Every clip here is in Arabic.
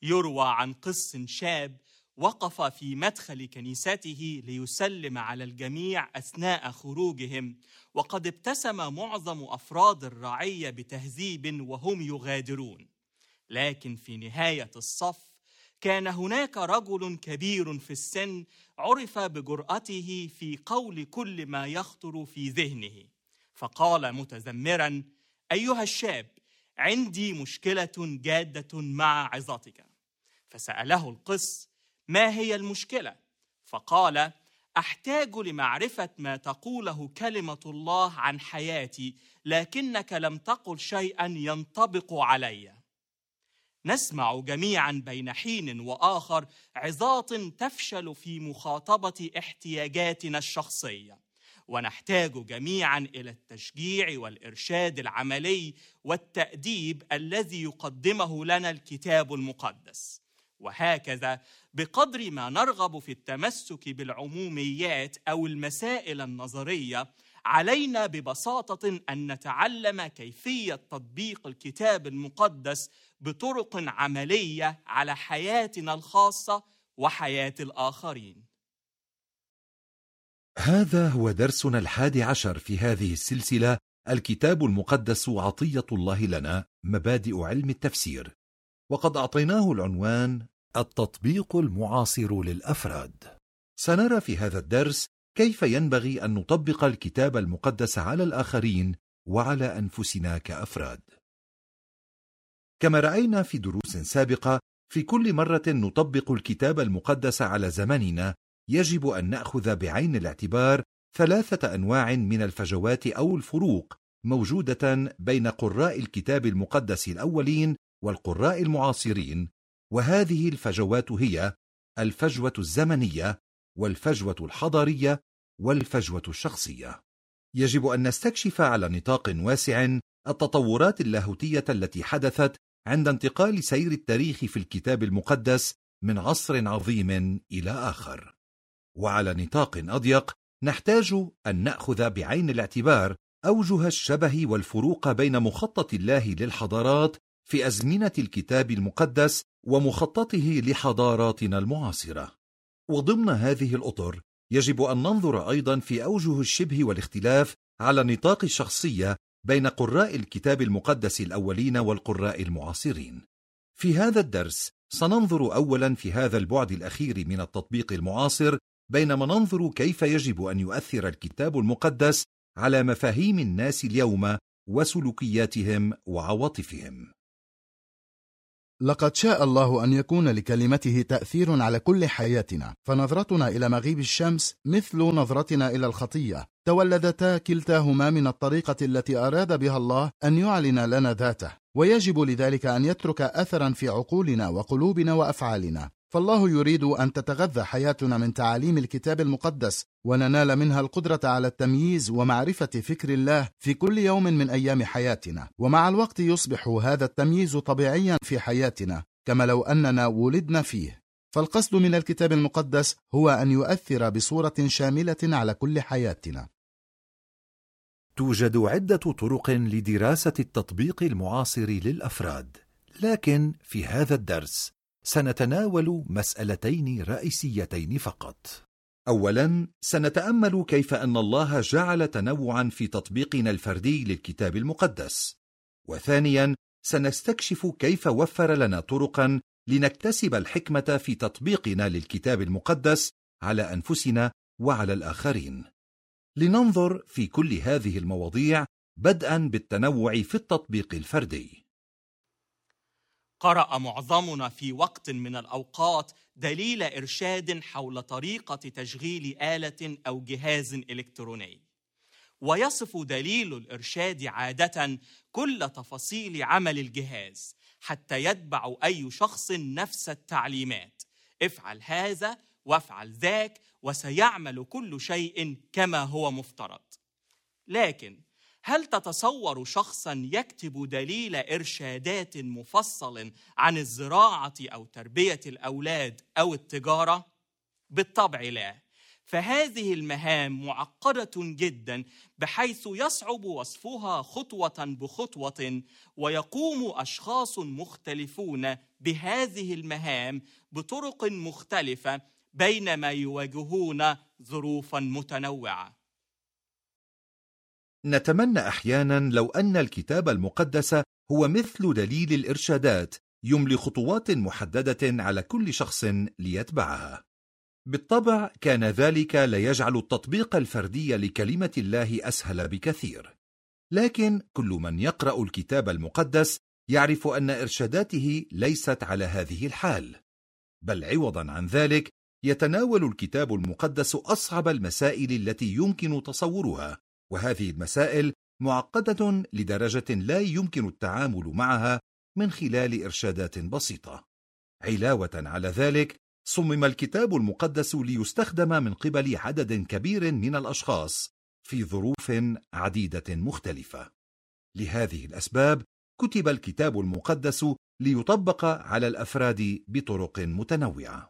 يروى عن قس شاب وقف في مدخل كنيسته ليسلم على الجميع أثناء خروجهم، وقد ابتسم معظم أفراد الرعية بتهذيب وهم يغادرون. لكن في نهاية الصف كان هناك رجل كبير في السن عرف بجرأته في قول كل ما يخطر في ذهنه، فقال متذمرا: أيها الشاب، عندي مشكلة جادة مع عظتك. فسأله القس: ما هي المشكلة؟ فقال: أحتاج لمعرفة ما تقوله كلمة الله عن حياتي، لكنك لم تقل شيئا ينطبق علي. نسمع جميعا بين حين وآخر عظات تفشل في مخاطبة احتياجاتنا الشخصية، ونحتاج جميعا إلى التشجيع والإرشاد العملي والتأديب الذي يقدمه لنا الكتاب المقدس. وهكذا بقدر ما نرغب في التمسك بالعموميات أو المسائل النظرية، علينا ببساطة أن نتعلم كيفية تطبيق الكتاب المقدس بطرق عملية على حياتنا الخاصة وحياة الآخرين. هذا هو درسنا 11 في هذه السلسلة، الكتاب المقدس عطية الله لنا، مبادئ علم التفسير، وقد أعطيناه العنوان التطبيق المعاصر للأفراد. سنرى في هذا الدرس كيف ينبغي أن نطبق الكتاب المقدس على الآخرين وعلى أنفسنا كأفراد. كما رأينا في دروس سابقة، في كل مرة نطبق الكتاب المقدس على زمننا يجب أن نأخذ بعين الاعتبار 3 أنواع من الفجوات أو الفروق موجودة بين قراء الكتاب المقدس الأولين والقراء المعاصرين، وهذه الفجوات هي الفجوة الزمنية والفجوة الحضارية والفجوة الشخصية. يجب أن نستكشف على نطاق واسع التطورات اللاهوتية التي حدثت عند انتقال سير التاريخ في الكتاب المقدس من عصر عظيم إلى آخر. وعلى نطاق أضيق نحتاج أن نأخذ بعين الاعتبار أوجه الشبه والفروق بين مخطط الله للحضارات في أزمنة الكتاب المقدس ومخططه لحضاراتنا المعاصرة. وضمن هذه الأطر يجب أن ننظر أيضا في أوجه الشبه والاختلاف على نطاق الشخصية بين قراء الكتاب المقدس الأولين والقراء المعاصرين. في هذا الدرس سننظر أولا في هذا البعد الأخير من التطبيق المعاصر، بينما ننظر كيف يجب أن يؤثر الكتاب المقدس على مفاهيم الناس اليوم وسلوكياتهم وعواطفهم. لقد شاء الله أن يكون لكلمته تأثير على كل حياتنا، فنظرتنا إلى مغيب الشمس مثل نظرتنا إلى الخطية، تولدتا كلتاهما من الطريقة التي أراد بها الله أن يعلن لنا ذاته، ويجب لذلك أن يترك أثرا في عقولنا وقلوبنا وأفعالنا. فالله يريد أن تتغذى حياتنا من تعاليم الكتاب المقدس، وننال منها القدرة على التمييز ومعرفة فكر الله في كل يوم من أيام حياتنا، ومع الوقت يصبح هذا التمييز طبيعيا في حياتنا كما لو أننا ولدنا فيه. فالقصد من الكتاب المقدس هو أن يؤثر بصورة شاملة على كل حياتنا. توجد عدة طرق لدراسة التطبيق المعاصر للأفراد، لكن في هذا الدرس سنتناول مسألتين رئيسيتين فقط. أولاً، سنتأمل كيف أن الله جعل تنوعاً في تطبيقنا الفردي للكتاب المقدس. وثانياً، سنستكشف كيف وفر لنا طرقاً لنكتسب الحكمة في تطبيقنا للكتاب المقدس على أنفسنا وعلى الآخرين. لننظر في كل هذه المواضيع بدءاً بالتنوع في التطبيق الفردي. قرأ معظمنا في وقت من الأوقات دليل إرشاد حول طريقة تشغيل آلة أو جهاز إلكتروني، ويصف دليل الإرشاد عادة كل تفاصيل عمل الجهاز حتى يتبع أي شخص نفس التعليمات: افعل هذا وافعل ذاك وسيعمل كل شيء كما هو مفترض. لكن هل تتصور شخصا يكتب دليل إرشادات مفصل عن الزراعة أو تربية الأولاد أو التجارة؟ بالطبع لا، فهذه المهام معقدة جدا بحيث يصعب وصفها خطوة بخطوة، ويقوم أشخاص مختلفون بهذه المهام بطرق مختلفة بينما يواجهون ظروفا متنوعة. نتمنى أحيانا لو أن الكتاب المقدس هو مثل دليل الإرشادات، يملي خطوات محددة على كل شخص ليتبعها. بالطبع كان ذلك لا يجعل التطبيق الفردي لكلمة الله أسهل بكثير، لكن كل من يقرأ الكتاب المقدس يعرف أن إرشاداته ليست على هذه الحال، بل عوضا عن ذلك يتناول الكتاب المقدس أصعب المسائل التي يمكن تصورها، وهذه المسائل معقدة لدرجة لا يمكن التعامل معها من خلال إرشادات بسيطة. علاوة على ذلك صمم الكتاب المقدس ليستخدم من قبل عدد كبير من الأشخاص في ظروف عديدة مختلفة. لهذه الأسباب كتب الكتاب المقدس ليطبق على الأفراد بطرق متنوعة.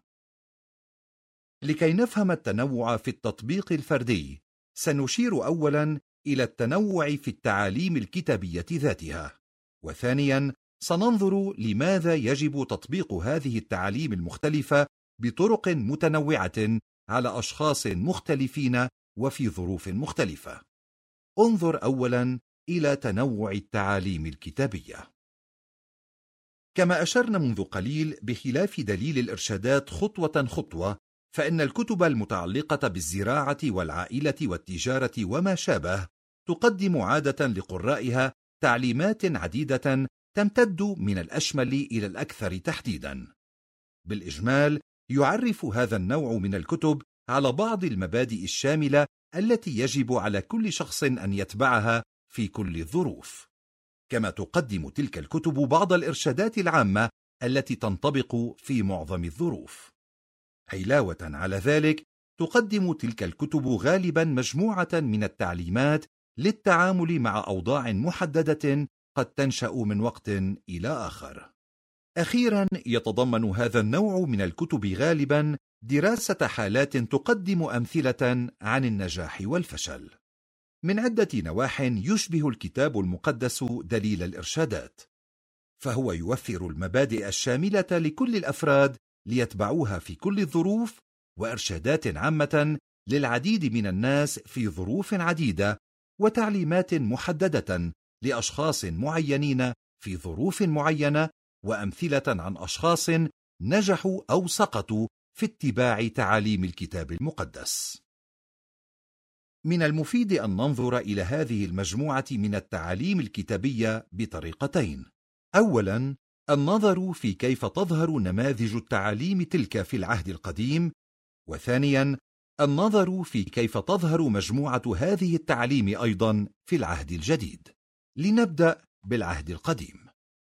لكي نفهم التنوع في التطبيق الفردي، سنشير أولاً إلى التنوع في التعاليم الكتابية ذاتها، وثانياً سننظر لماذا يجب تطبيق هذه التعاليم المختلفة بطرق متنوعة على أشخاص مختلفين وفي ظروف مختلفة. انظر أولاً إلى تنوع التعاليم الكتابية. كما أشرنا منذ قليل، بخلاف دليل الإرشادات خطوة خطوة، فإن الكتب المتعلقة بالزراعة والعائلة والتجارة وما شابه تقدم عادة لقرائها تعليمات عديدة تمتد من الأشمل إلى الأكثر تحديدا. بالإجمال يعرف هذا النوع من الكتب على بعض المبادئ الشاملة التي يجب على كل شخص أن يتبعها في كل الظروف، كما تقدم تلك الكتب بعض الإرشادات العامة التي تنطبق في معظم الظروف. علاوة على ذلك تقدم تلك الكتب غالبا مجموعة من التعليمات للتعامل مع أوضاع محددة قد تنشأ من وقت إلى آخر. أخيرا يتضمن هذا النوع من الكتب غالبا دراسة حالات تقدم أمثلة عن النجاح والفشل. من عدة نواحٍ يشبه الكتاب المقدس دليل الإرشادات، فهو يوفر المبادئ الشاملة لكل الأفراد ليتبعوها في كل الظروف، وإرشادات عامة للعديد من الناس في ظروف عديدة، وتعليمات محددة لأشخاص معينين في ظروف معينة، وأمثلة عن أشخاص نجحوا أو سقطوا في اتباع تعاليم الكتاب المقدس. من المفيد أن ننظر إلى هذه المجموعة من التعاليم الكتابية بطريقتين: أولاً النظر في كيف تظهر نماذج التعاليم تلك في العهد القديم، وثانياً النظر في كيف تظهر مجموعة هذه التعاليم أيضاً في العهد الجديد. لنبدأ بالعهد القديم.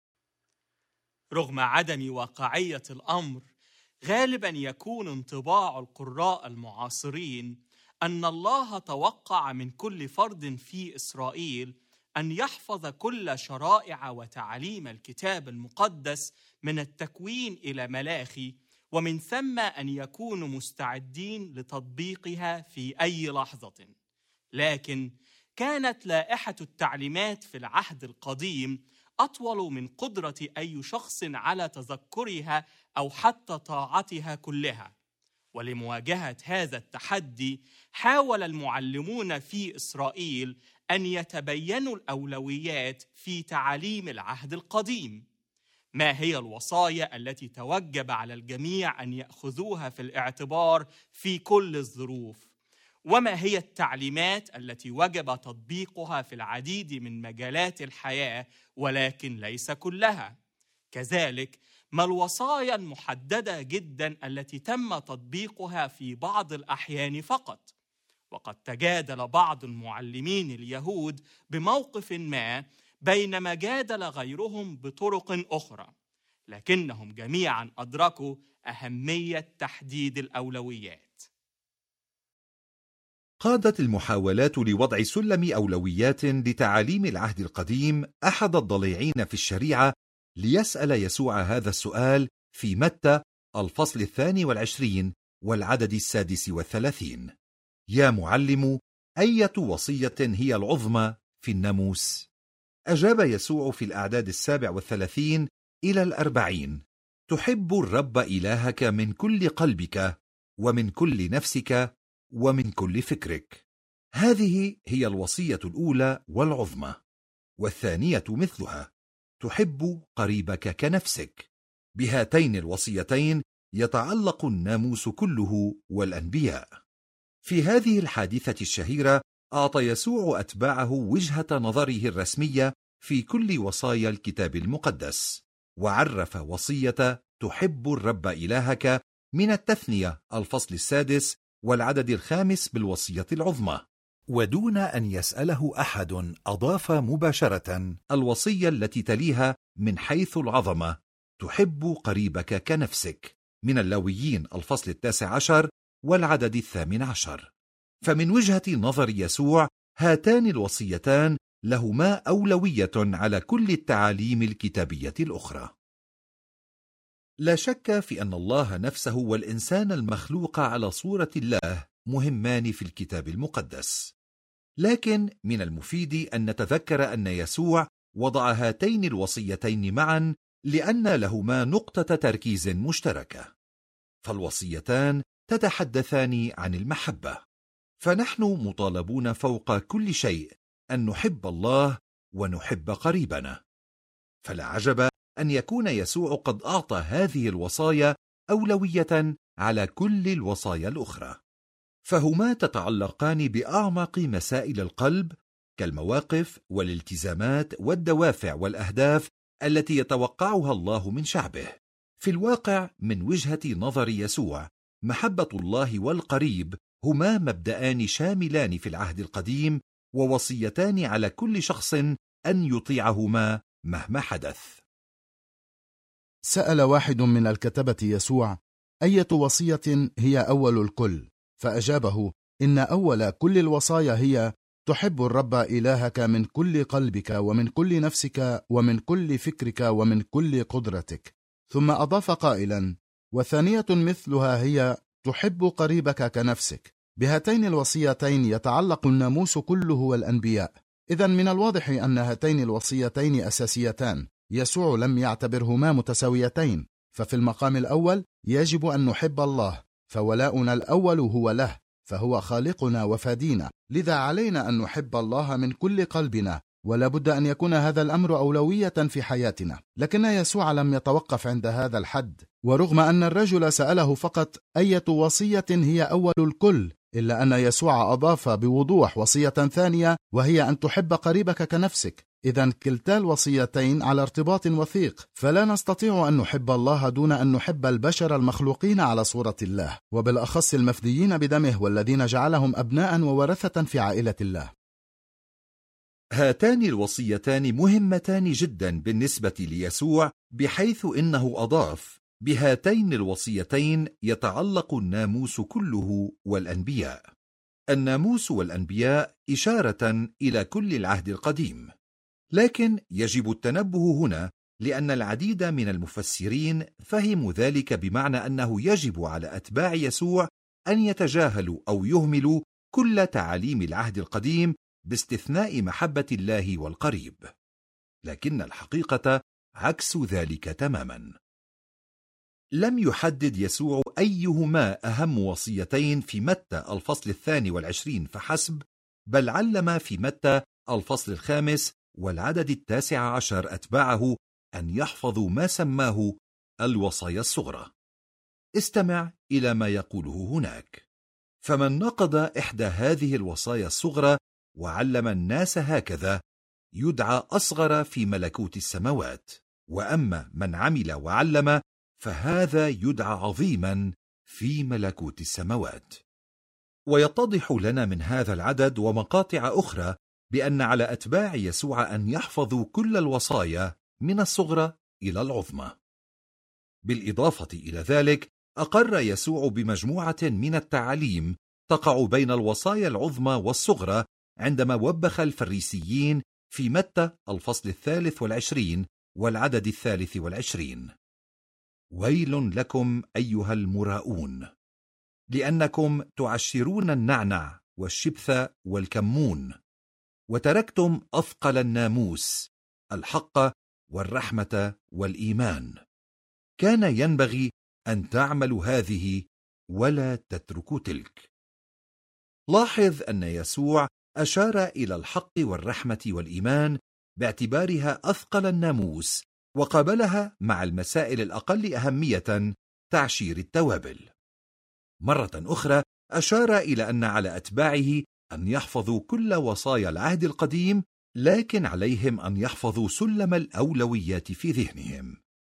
رغم عدم واقعية الأمر، غالباً يكون انطباع القراء المعاصرين أن الله توقع من كل فرد في إسرائيل أن يحفظ كل شرائع وتعاليم الكتاب المقدس من التكوين إلى ملاخي، ومن ثم أن يكونوا مستعدين لتطبيقها في أي لحظة. لكن كانت لائحة التعليمات في العهد القديم أطول من قدرة أي شخص على تذكرها أو حتى طاعتها كلها. ولمواجهة هذا التحدي حاول المعلمون في إسرائيل أن يتبينوا الأولويات في تعاليم العهد القديم. ما هي الوصايا التي توجب على الجميع أن يأخذوها في الاعتبار في كل الظروف؟ وما هي التعليمات التي وجب تطبيقها في العديد من مجالات الحياة ولكن ليس كلها؟ كذلك ما الوصايا المحددة جدا التي تم تطبيقها في بعض الأحيان فقط؟ وقد تجادل بعض المعلمين اليهود بموقف ما، بينما جادل غيرهم بطرق أخرى، لكنهم جميعا أدركوا أهمية تحديد الأولويات. قادت المحاولات لوضع سلم أولويات لتعاليم العهد القديم أحد الضليعين في الشريعة ليسأل يسوع هذا السؤال في متى الفصل 22 والعدد 36: يا معلم، أية وصية هي العظمى في الناموس؟ أجاب يسوع في الأعداد 37 إلى 40: تحب الرب إلهك من كل قلبك ومن كل نفسك ومن كل فكرك. هذه هي الوصية الأولى والعظمى. والثانية مثلها: تحب قريبك كنفسك. بهاتين الوصيتين يتعلق الناموس كله والأنبياء. في هذه الحادثة الشهيرة أعطى يسوع أتباعه وجهة نظره الرسمية في كل وصايا الكتاب المقدس، وعرف وصية تحب الرب إلهك من التثنية الفصل 6 والعدد 5 بالوصية العظمى، ودون أن يسأله أحد أضاف مباشرة الوصية التي تليها من حيث العظمة: تحب قريبك كنفسك، من اللاويين الفصل 19 والعدد 18. فمن وجهة نظر يسوع هاتان الوصيتان لهما أولوية على كل التعاليم الكتابية الأخرى. لا شك في أن الله نفسه والإنسان المخلوق على صورة الله مهمان في الكتاب المقدس، لكن من المفيد أن نتذكر أن يسوع وضع هاتين الوصيتين معا لأن لهما نقطة تركيز مشتركة، فالوصيتان تتحدثان عن المحبة، فنحن مطالبون فوق كل شيء أن نحب الله ونحب قريبنا. فلا عجب أن يكون يسوع قد أعطى هذه الوصايا أولوية على كل الوصايا الأخرى، فهما تتعلقان بأعمق مسائل القلب كالمواقف والالتزامات والدوافع والأهداف التي يتوقعها الله من شعبه. في الواقع من وجهة نظر يسوع محبة الله والقريب هما مبدأان شاملان في العهد القديم ووصيتان على كل شخص أن يطيعهما مهما حدث. سأل واحد من الكتبة يسوع: أية وصية هي أول الكل؟ فأجابه: إن أول كل الوصايا هي تحب الرب إلهك من كل قلبك ومن كل نفسك ومن كل فكرك ومن كل قدرتك. ثم أضاف قائلا: وثانية مثلها هي تحب قريبك كنفسك. بهاتين الوصيتين يتعلق الناموس كله والأنبياء. إذن من الواضح أن هاتين الوصيتين أساسيتان، يسوع لم يعتبرهما متساويتين، ففي المقام الأول يجب أن نحب الله، فولاؤنا الأول هو له، فهو خالقنا وفادينا، لذا علينا أن نحب الله من كل قلبنا، ولا بد أن يكون هذا الأمر أولوية في حياتنا. لكن يسوع لم يتوقف عند هذا الحد، ورغم أن الرجل سأله فقط أية وصية هي أول الكل، إلا أن يسوع أضاف بوضوح وصية ثانية، وهي أن تحب قريبك كنفسك. إذن كلتا الوصيتين على ارتباط وثيق، فلا نستطيع أن نحب الله دون أن نحب البشر المخلوقين على صورة الله، وبالأخص المفديين بدمه والذين جعلهم أبناء وورثة في عائلة الله. هاتان الوصيتان مهمتان جدا بالنسبة ليسوع، بحيث إنه أضاف: بهاتين الوصيتين يتعلق الناموس كله والأنبياء. الناموس والأنبياء إشارة إلى كل العهد القديم، لكن يجب التنبه هنا لأن العديد من المفسرين فهموا ذلك بمعنى أنه يجب على أتباع يسوع أن يتجاهلوا أو يهملوا كل تعاليم العهد القديم باستثناء محبة الله والقريب، لكن الحقيقة عكس ذلك تماما. لم يحدد يسوع أيهما أهم وصيتين في متى الفصل 22 فحسب، بل علم في متى الفصل 5 والعدد 19 أتباعه أن يحفظوا ما سماه الوصايا الصغرى. استمع إلى ما يقوله هناك: فمن نقض إحدى هذه الوصايا الصغرى وعلم الناس هكذا يدعى أصغر في ملكوت السماوات، وأما من عمل وعلم فهذا يدعى عظيما في ملكوت السماوات. ويتضح لنا من هذا العدد ومقاطع أخرى بأن على أتباع يسوع أن يحفظوا كل الوصايا من الصغرى إلى العظمى. بالإضافة إلى ذلك أقر يسوع بمجموعة من التعاليم تقع بين الوصايا العظمى والصغرى عندما وبخ الفريسيين في متى الفصل 23 والعدد 23: ويل لكم أيها المراؤون، لأنكم تعشرون النعنع والشبث والكمون، وتركتم أثقل الناموس الحق والرحمة والإيمان، كان ينبغي أن تعملوا هذه ولا تتركوا تلك. لاحظ أن يسوع أشار إلى الحق والرحمة والإيمان باعتبارها أثقل الناموس، وقابلها مع المسائل الأقل أهمية تعشير التوابل. مرة أخرى أشار إلى أن على أتباعه أن يحفظوا كل وصايا العهد القديم، لكن عليهم أن يحفظوا سلم الأولويات في ذهنهم.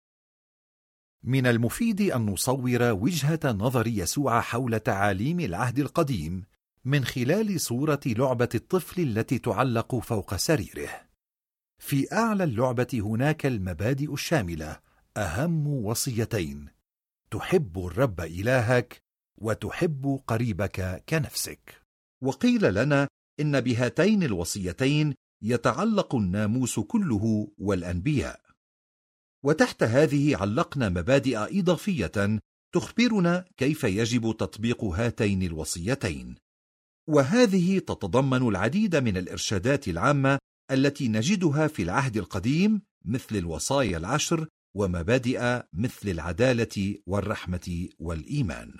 من المفيد أن نصور وجهة نظر يسوع حول تعاليم العهد القديم من خلال صورة لعبة الطفل التي تعلق فوق سريره. في أعلى اللعبة هناك المبادئ الشاملة، أهم وصيتين: تحب الرب إلهك وتحب قريبك كنفسك. وقيل لنا إن بهاتين الوصيتين يتعلق الناموس كله والأنبياء. وتحت هذه علقنا مبادئ إضافية تخبرنا كيف يجب تطبيق هاتين الوصيتين، وهذه تتضمن العديد من الإرشادات العامة التي نجدها في العهد القديم، مثل الوصايا العشر ومبادئ مثل العدالة والرحمة والإيمان.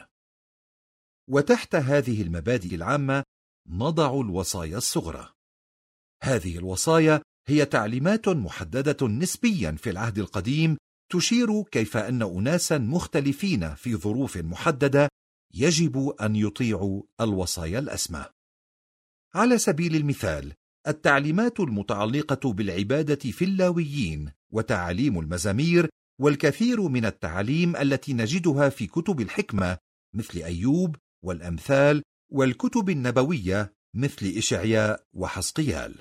وتحت هذه المبادئ العامة نضع الوصايا الصغرى. هذه الوصايا هي تعليمات محددة نسبيا في العهد القديم، تشير كيف أن أناسا مختلفين في ظروف محددة يجب أن يطيعوا الوصايا الأسمى. على سبيل المثال، التعليمات المتعلقة بالعبادة في اللاويين وتعاليم المزامير، والكثير من التعاليم التي نجدها في كتب الحكمة مثل أيوب والأمثال، والكتب النبوية مثل إشعياء وحزقيال.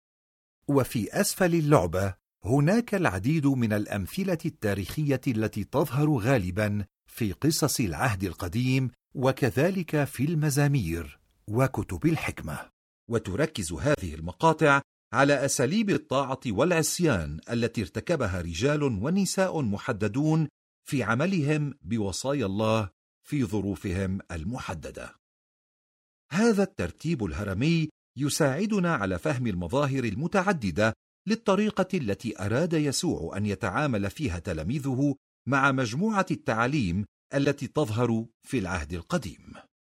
وفي أسفل اللعبة هناك العديد من الأمثلة التاريخية التي تظهر غالبا في قصص العهد القديم، وكذلك في المزامير وكتب الحكمة. وتركز هذه المقاطع على أساليب الطاعة والعصيان التي ارتكبها رجال ونساء محددون في عملهم بوصايا الله في ظروفهم المحددة. هذا الترتيب الهرمي يساعدنا على فهم المظاهر المتعددة للطريقة التي أراد يسوع أن يتعامل فيها تلاميذه مع مجموعة التعاليم التي تظهر في العهد القديم.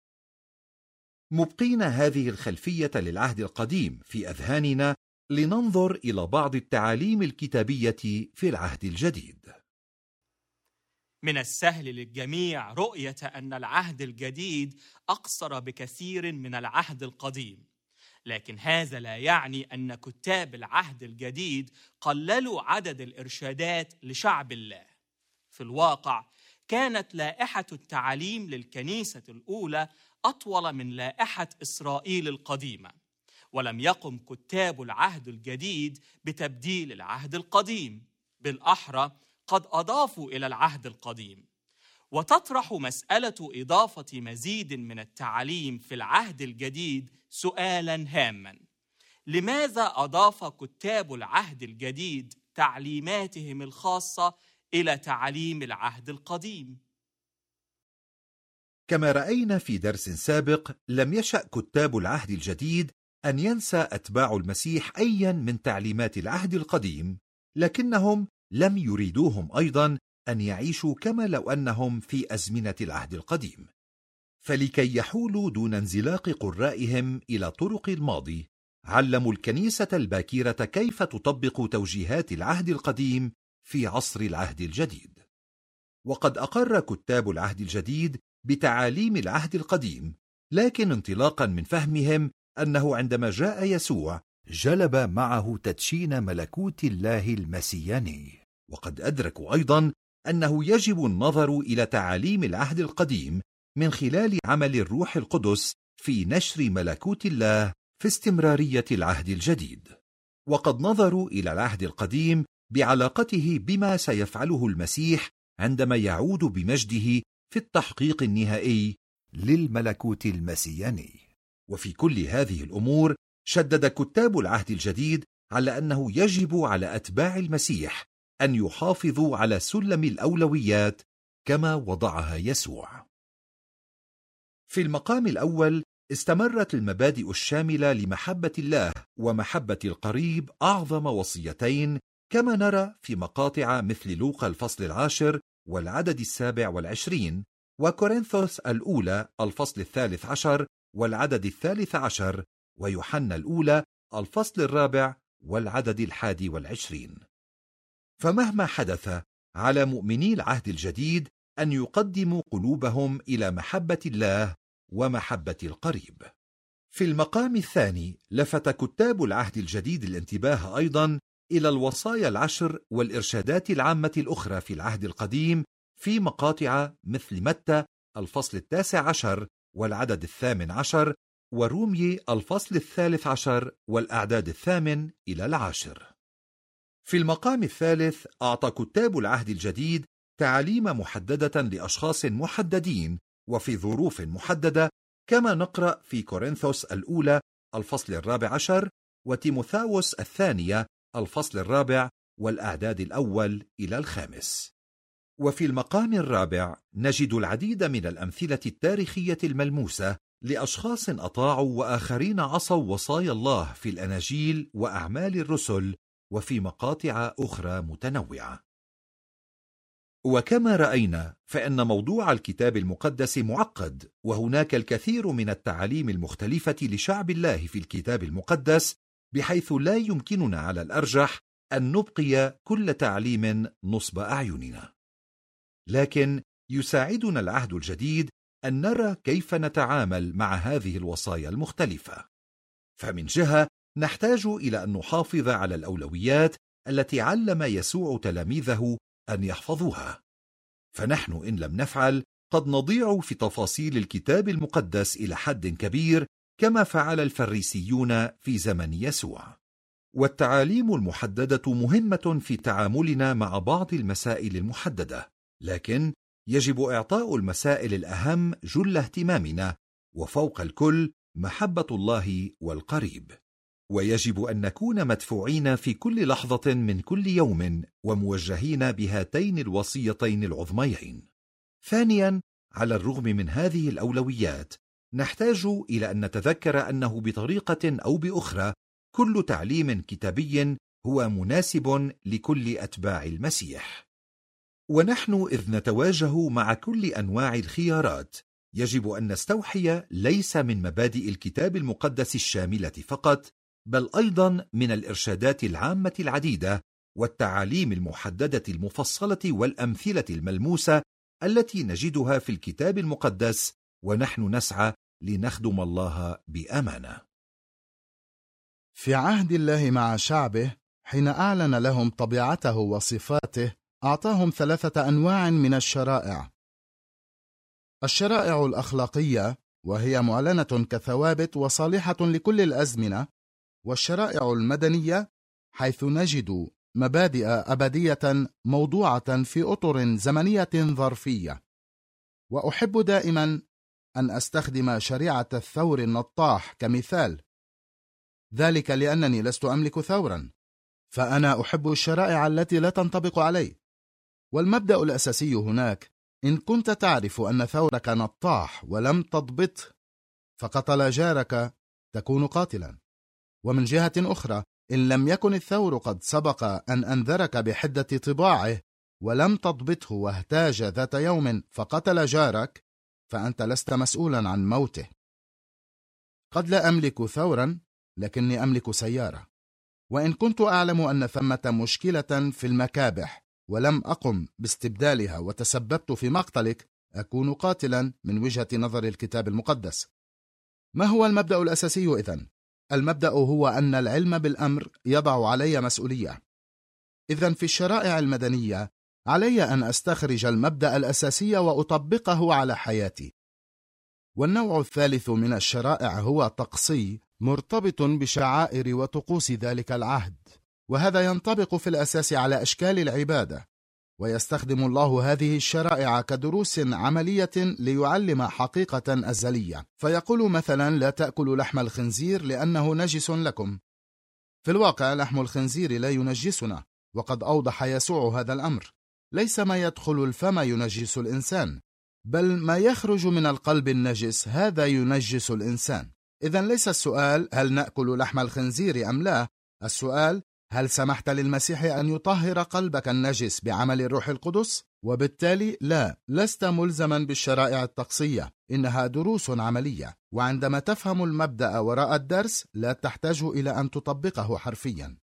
مبقين هذه الخلفية للعهد القديم في أذهاننا، لننظر إلى بعض التعاليم الكتابية في العهد الجديد. من السهل للجميع رؤية أن العهد الجديد أقصر بكثير من العهد القديم، لكن هذا لا يعني أن كتاب العهد الجديد قللوا عدد الإرشادات لشعب الله. في الواقع كانت لائحة التعاليم للكنيسة الأولى أطول من لائحة إسرائيل القديمة، ولم يقم كتاب العهد الجديد بتبديل العهد القديم، بالأحرى قد أضافوا إلى العهد القديم. وتطرح مسألة إضافة مزيد من التعاليم في العهد الجديد سؤالاً هاماً: لماذا أضاف كتاب العهد الجديد تعليماتهم الخاصة إلى تعاليم العهد القديم؟ كما رأينا في درس سابق، لم يشأ كتاب العهد الجديد أن ينسى أتباع المسيح أياً من تعليمات العهد القديم، لكنهم لم يريدوهم أيضاً أن يعيشوا كما لو أنهم في أزمنة العهد القديم. فلكي يحولوا دون انزلاق قرائهم إلى طرق الماضي، علموا الكنيسة الباكرة كيف تطبق توجيهات العهد القديم في عصر العهد الجديد. وقد أقر كتاب العهد الجديد بتعاليم العهد القديم، لكن انطلاقا من فهمهم أنه عندما جاء يسوع جلب معه تدشين ملكوت الله المسياني. وقد أدركوا أيضا أنه يجب النظر إلى تعاليم العهد القديم من خلال عمل الروح القدس في نشر ملكوت الله في استمرارية العهد الجديد. وقد نظروا إلى العهد القديم بعلاقته بما سيفعله المسيح عندما يعود بمجده في التحقيق النهائي للملكوت المسياني. وفي كل هذه الأمور شدد كتاب العهد الجديد على أنه يجب على أتباع المسيح أن يحافظوا على سلم الأولويات كما وضعها يسوع. في المقام الأول استمرت المبادئ الشاملة لمحبة الله ومحبة القريب أعظم وصيتين، كما نرى في مقاطع مثل لوقا الفصل 10 والعدد 27، وكورنثوس الأولى الفصل 13 والعدد 13، ويوحنا الأولى الفصل 4 والعدد 21. فمهما حدث على مؤمني العهد الجديد أن يقدموا قلوبهم إلى محبة الله ومحبة القريب. في المقام الثاني لفت كتاب العهد الجديد الانتباه أيضا إلى الوصايا العشر والإرشادات العامة الأخرى في العهد القديم في مقاطع مثل متى الفصل 19 والعدد 18، ورومي الفصل 13 والأعداد 8 إلى 10. في المقام الثالث أعطى كتاب العهد الجديد تعاليم محددة لأشخاص محددين وفي ظروف محددة، كما نقرأ في كورنثوس الأولى الفصل 14 وتيموثاوس الثانية الفصل 4 والأعداد 1 إلى 5. وفي المقام الرابع نجد العديد من الأمثلة التاريخية الملموسة لأشخاص أطاعوا وآخرين عصوا وصايا الله في الأناجيل وأعمال الرسل وفي مقاطع أخرى متنوعة. وكما رأينا فإن موضوع الكتاب المقدس معقد، وهناك الكثير من التعاليم المختلفة لشعب الله في الكتاب المقدس، بحيث لا يمكننا على الأرجح أن نبقي كل تعليم نصب أعيننا. لكن يساعدنا العهد الجديد أن نرى كيف نتعامل مع هذه الوصايا المختلفة. فمن جهة نحتاج إلى أن نحافظ على الأولويات التي علم يسوع تلاميذه أن يحفظوها، فنحن إن لم نفعل قد نضيع في تفاصيل الكتاب المقدس إلى حد كبير كما فعل الفريسيون في زمن يسوع. والتعاليم المحددة مهمة في تعاملنا مع بعض المسائل المحددة، لكن يجب إعطاء المسائل الأهم جل اهتمامنا، وفوق الكل محبة الله والقريب. ويجب أن نكون مدفوعين في كل لحظة من كل يوم وموجهين بهاتين الوصيتين العظميين. ثانيا، على الرغم من هذه الأولويات نحتاج إلى أن نتذكر أنه بطريقة أو بأخرى كل تعليم كتابي هو مناسب لكل أتباع المسيح. ونحن إذ نتواجه مع كل أنواع الخيارات يجب أن نستوحي ليس من مبادئ الكتاب المقدس الشاملة فقط، بل أيضا من الإرشادات العامة العديدة والتعاليم المحددة المفصلة والأمثلة الملموسة التي نجدها في الكتاب المقدس، ونحن نسعى لنخدم الله بأمانة. في عهد الله مع شعبه حين أعلن لهم طبيعته وصفاته أعطاهم 3 أنواع من الشرائع: الشرائع الأخلاقية وهي معلنة كثوابت وصالحة لكل الأزمنة، والشرائع المدنية حيث نجد مبادئ أبدية موضوعة في أطر زمنية ظرفية. وأحب دائما أن أستخدم شريعة الثور النطاح كمثال، ذلك لأنني لست أملك ثورا، فأنا أحب الشرائع التي لا تنطبق علي. والمبدأ الأساسي هناك: إن كنت تعرف أن ثورك نطاح ولم تضبطه فقتل جارك تكون قاتلا. ومن جهة أخرى، إن لم يكن الثور قد سبق أن أنذرك بحدة طباعه ولم تضبطه واهتاج ذات يوم فقتل جارك، فأنت لست مسؤولا عن موته. قد لا أملك ثورا لكني أملك سيارة، وإن كنت أعلم أن ثمة مشكلة في المكابح ولم أقم باستبدالها وتسببت في مقتلك، أكون قاتلا من وجهة نظر الكتاب المقدس. ما هو المبدأ الأساسي إذن؟ المبدأ هو أن العلم بالأمر يضع علي مسؤولية. إذن في الشرائع المدنية علي أن أستخرج المبدأ الأساسي وأطبقه على حياتي. والنوع الثالث من الشرائع هو تقصي مرتبط بشعائر وطقوس ذلك العهد، وهذا ينطبق في الأساس على أشكال العبادة، ويستخدم الله هذه الشرائع كدروس عملية ليعلم حقيقة أزلية. فيقول مثلا: لا تأكلوا لحم الخنزير لأنه نجس لكم. في الواقع لحم الخنزير لا ينجسنا، وقد أوضح يسوع هذا الأمر: ليس ما يدخل الفم ينجس الإنسان، بل ما يخرج من القلب النجس هذا ينجس الإنسان. إذن ليس السؤال هل نأكل لحم الخنزير أم لا، السؤال هل سمحت للمسيح أن يطهر قلبك النجس بعمل الروح القدس؟ وبالتالي لا، لست ملزما بالشرائع الطقسية، إنها دروس عملية، وعندما تفهم المبدأ وراء الدرس لا تحتاج إلى أن تطبقه حرفيا.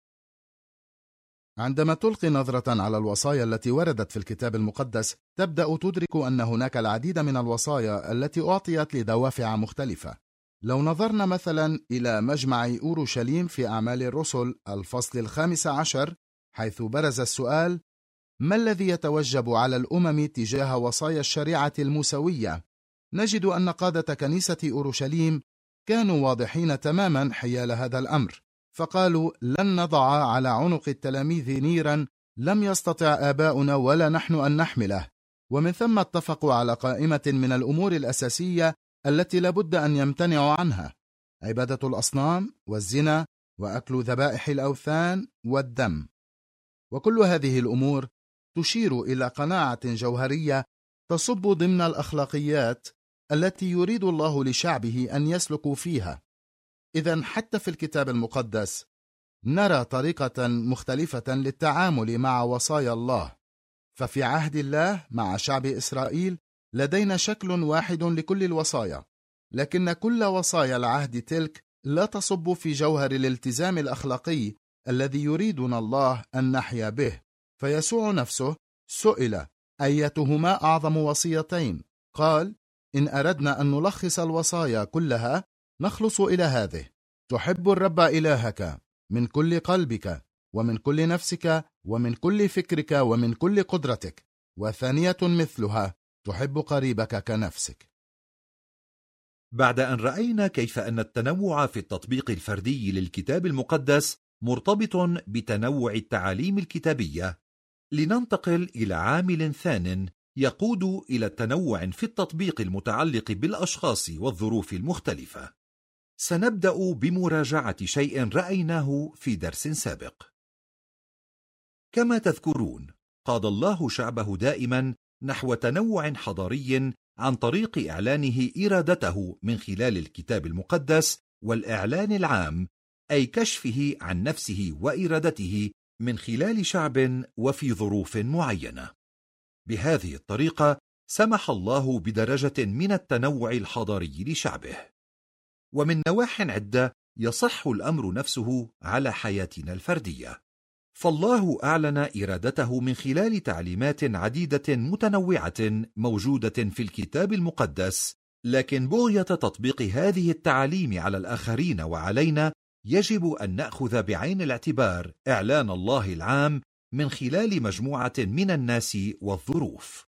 عندما تلقي نظرة على الوصايا التي وردت في الكتاب المقدس تبدأ تدرك أن هناك العديد من الوصايا التي أعطيت لدوافع مختلفة. لو نظرنا مثلا إلى مجمع أورشليم في أعمال الرسل الفصل 15 حيث برز السؤال: ما الذي يتوجب على الأمم تجاه وصايا الشريعة الموسوية؟ نجد أن قادة كنيسة أورشليم كانوا واضحين تماما حيال هذا الأمر، فقالوا: لن نضع على عنق التلاميذ نيرا لم يستطع آباؤنا ولا نحن أن نحمله. ومن ثم اتفقوا على قائمة من الأمور الأساسية التي لابد أن يمتنعوا عنها: عبادة الأصنام والزنا وأكل ذبائح الأوثان والدم. وكل هذه الأمور تشير إلى قناعة جوهرية تصب ضمن الأخلاقيات التي يريد الله لشعبه أن يسلكوا فيها. إذن حتى في الكتاب المقدس نرى طريقة مختلفة للتعامل مع وصايا الله. ففي عهد الله مع شعب إسرائيل لدينا شكل واحد لكل الوصايا، لكن كل وصايا العهد تلك لا تصب في جوهر الالتزام الأخلاقي الذي يريدنا الله أن نحيا به. فيسوع نفسه سئل: أيتهما أعظم وصيتين؟ قال: إن أردنا أن نلخص الوصايا كلها نخلص إلى هذه: تحب الرب إلهك من كل قلبك ومن كل نفسك ومن كل فكرك ومن كل قدرتك، وثانية مثلها: تحب قريبك كنفسك. بعد أن رأينا كيف أن التنوع في التطبيق الفردي للكتاب المقدس مرتبط بتنوع التعاليم الكتابية، لننتقل إلى عامل ثان يقود إلى التنوع في التطبيق المتعلق بالأشخاص والظروف المختلفة. سنبدأ بمراجعة شيء رأيناه في درس سابق. كما تذكرون، قاد الله شعبه دائما نحو تنوع حضاري عن طريق إعلانه إرادته من خلال الكتاب المقدس والإعلان العام، أي كشفه عن نفسه وإرادته من خلال شعب وفي ظروف معينة. بهذه الطريقة سمح الله بدرجة من التنوع الحضاري لشعبه. ومن نواح عدة يصح الأمر نفسه على حياتنا الفردية، فالله أعلن إرادته من خلال تعليمات عديدة متنوعة موجودة في الكتاب المقدس، لكن بغية تطبيق هذه التعاليم على الآخرين وعلينا يجب أن نأخذ بعين الاعتبار إعلان الله العام من خلال مجموعة من الناس والظروف.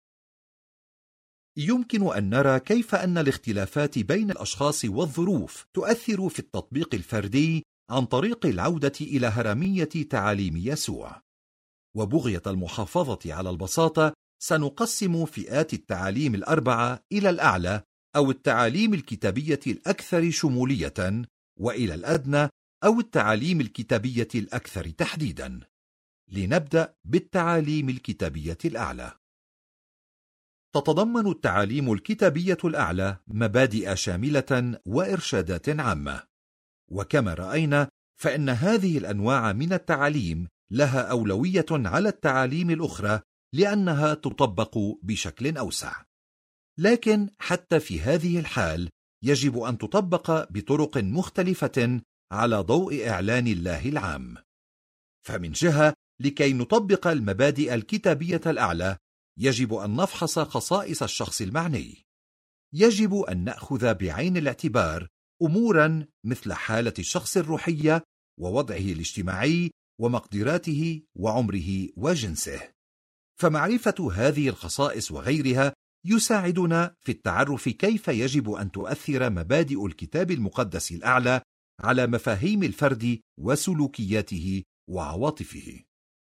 يمكن أن نرى كيف أن الاختلافات بين الأشخاص والظروف تؤثر في التطبيق الفردي عن طريق العودة إلى هرمية تعاليم يسوع. وبغية المحافظة على البساطة سنقسم فئات التعاليم الأربعة إلى الأعلى أو التعاليم الكتابية الأكثر شمولية، وإلى الأدنى أو التعاليم الكتابية الأكثر تحديدا. لنبدأ بالتعاليم الكتابية الأعلى. تتضمن التعاليم الكتابية الأعلى مبادئ شاملة وإرشادات عامة، وكما رأينا فإن هذه الأنواع من التعاليم لها أولوية على التعاليم الأخرى لأنها تطبق بشكل أوسع. لكن حتى في هذه الحال يجب أن تطبق بطرق مختلفة على ضوء إعلان الله العام. فمن جهة، لكي نطبق المبادئ الكتابية الأعلى يجب أن نفحص خصائص الشخص المعني. يجب أن نأخذ بعين الاعتبار أمورا مثل حالة الشخص الروحية ووضعه الاجتماعي ومقدراته وعمره وجنسه. فمعرفة هذه الخصائص وغيرها يساعدنا في التعرف كيف يجب أن تؤثر مبادئ الكتاب المقدس الأعلى على مفاهيم الفرد وسلوكياته وعواطفه.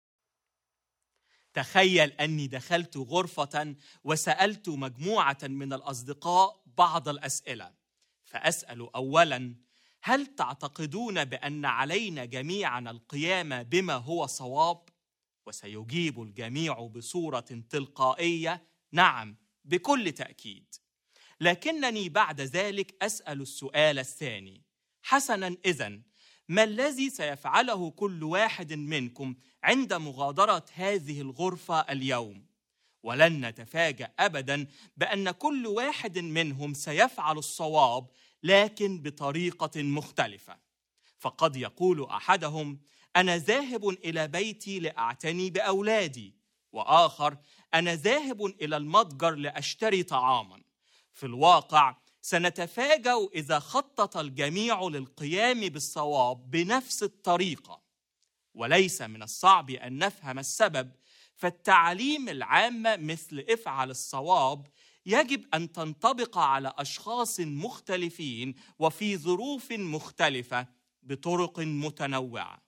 تخيل أني دخلت غرفة وسألت مجموعة من الأصدقاء بعض الأسئلة، فأسأل أولاً: هل تعتقدون بأن علينا جميعاً القيام بما هو صواب؟ وسيجيب الجميع بصورة تلقائية: نعم، بكل تأكيد. لكنني بعد ذلك أسأل السؤال الثاني: حسناً، إذن ما الذي سيفعله كل واحد منكم عند مغادرة هذه الغرفة اليوم؟ ولن نتفاجأ أبداً بأن كل واحد منهم سيفعل الصواب، لكن بطريقة مختلفة. فقد يقول أحدهم: أنا ذاهب إلى بيتي لأعتني بأولادي، وآخر: أنا ذاهب إلى المتجر لأشتري طعاماً. في الواقع سنتفاجأ إذا خطط الجميع للقيام بالصواب بنفس الطريقة، وليس من الصعب أن نفهم السبب. فالتعاليم العامة مثل افعل الصواب يجب أن تنطبق على أشخاص مختلفين وفي ظروف مختلفة بطرق متنوعة.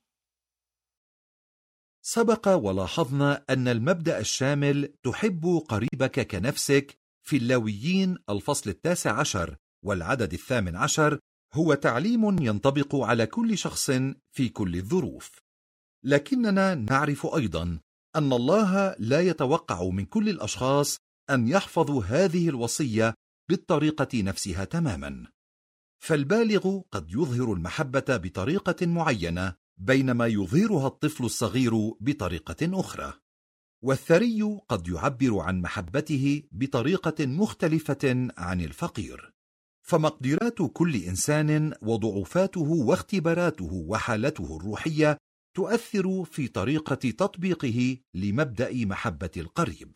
سبق ولاحظنا أن المبدأ الشامل تحب قريبك كنفسك في اللاويين الفصل 19 والعدد 18 هو تعليم ينطبق على كل شخص في كل الظروف. لكننا نعرف أيضا أن الله لا يتوقع من كل الأشخاص أن يحفظوا هذه الوصية بالطريقة نفسها تماما. فالبالغ قد يظهر المحبة بطريقة معينة، بينما يظهرها الطفل الصغير بطريقة أخرى. والثري قد يعبر عن محبته بطريقة مختلفة عن الفقير. فمقدرات كل إنسان وضعفاته واختباراته وحالته الروحية تؤثر في طريقة تطبيقه لمبدأ محبة القريب.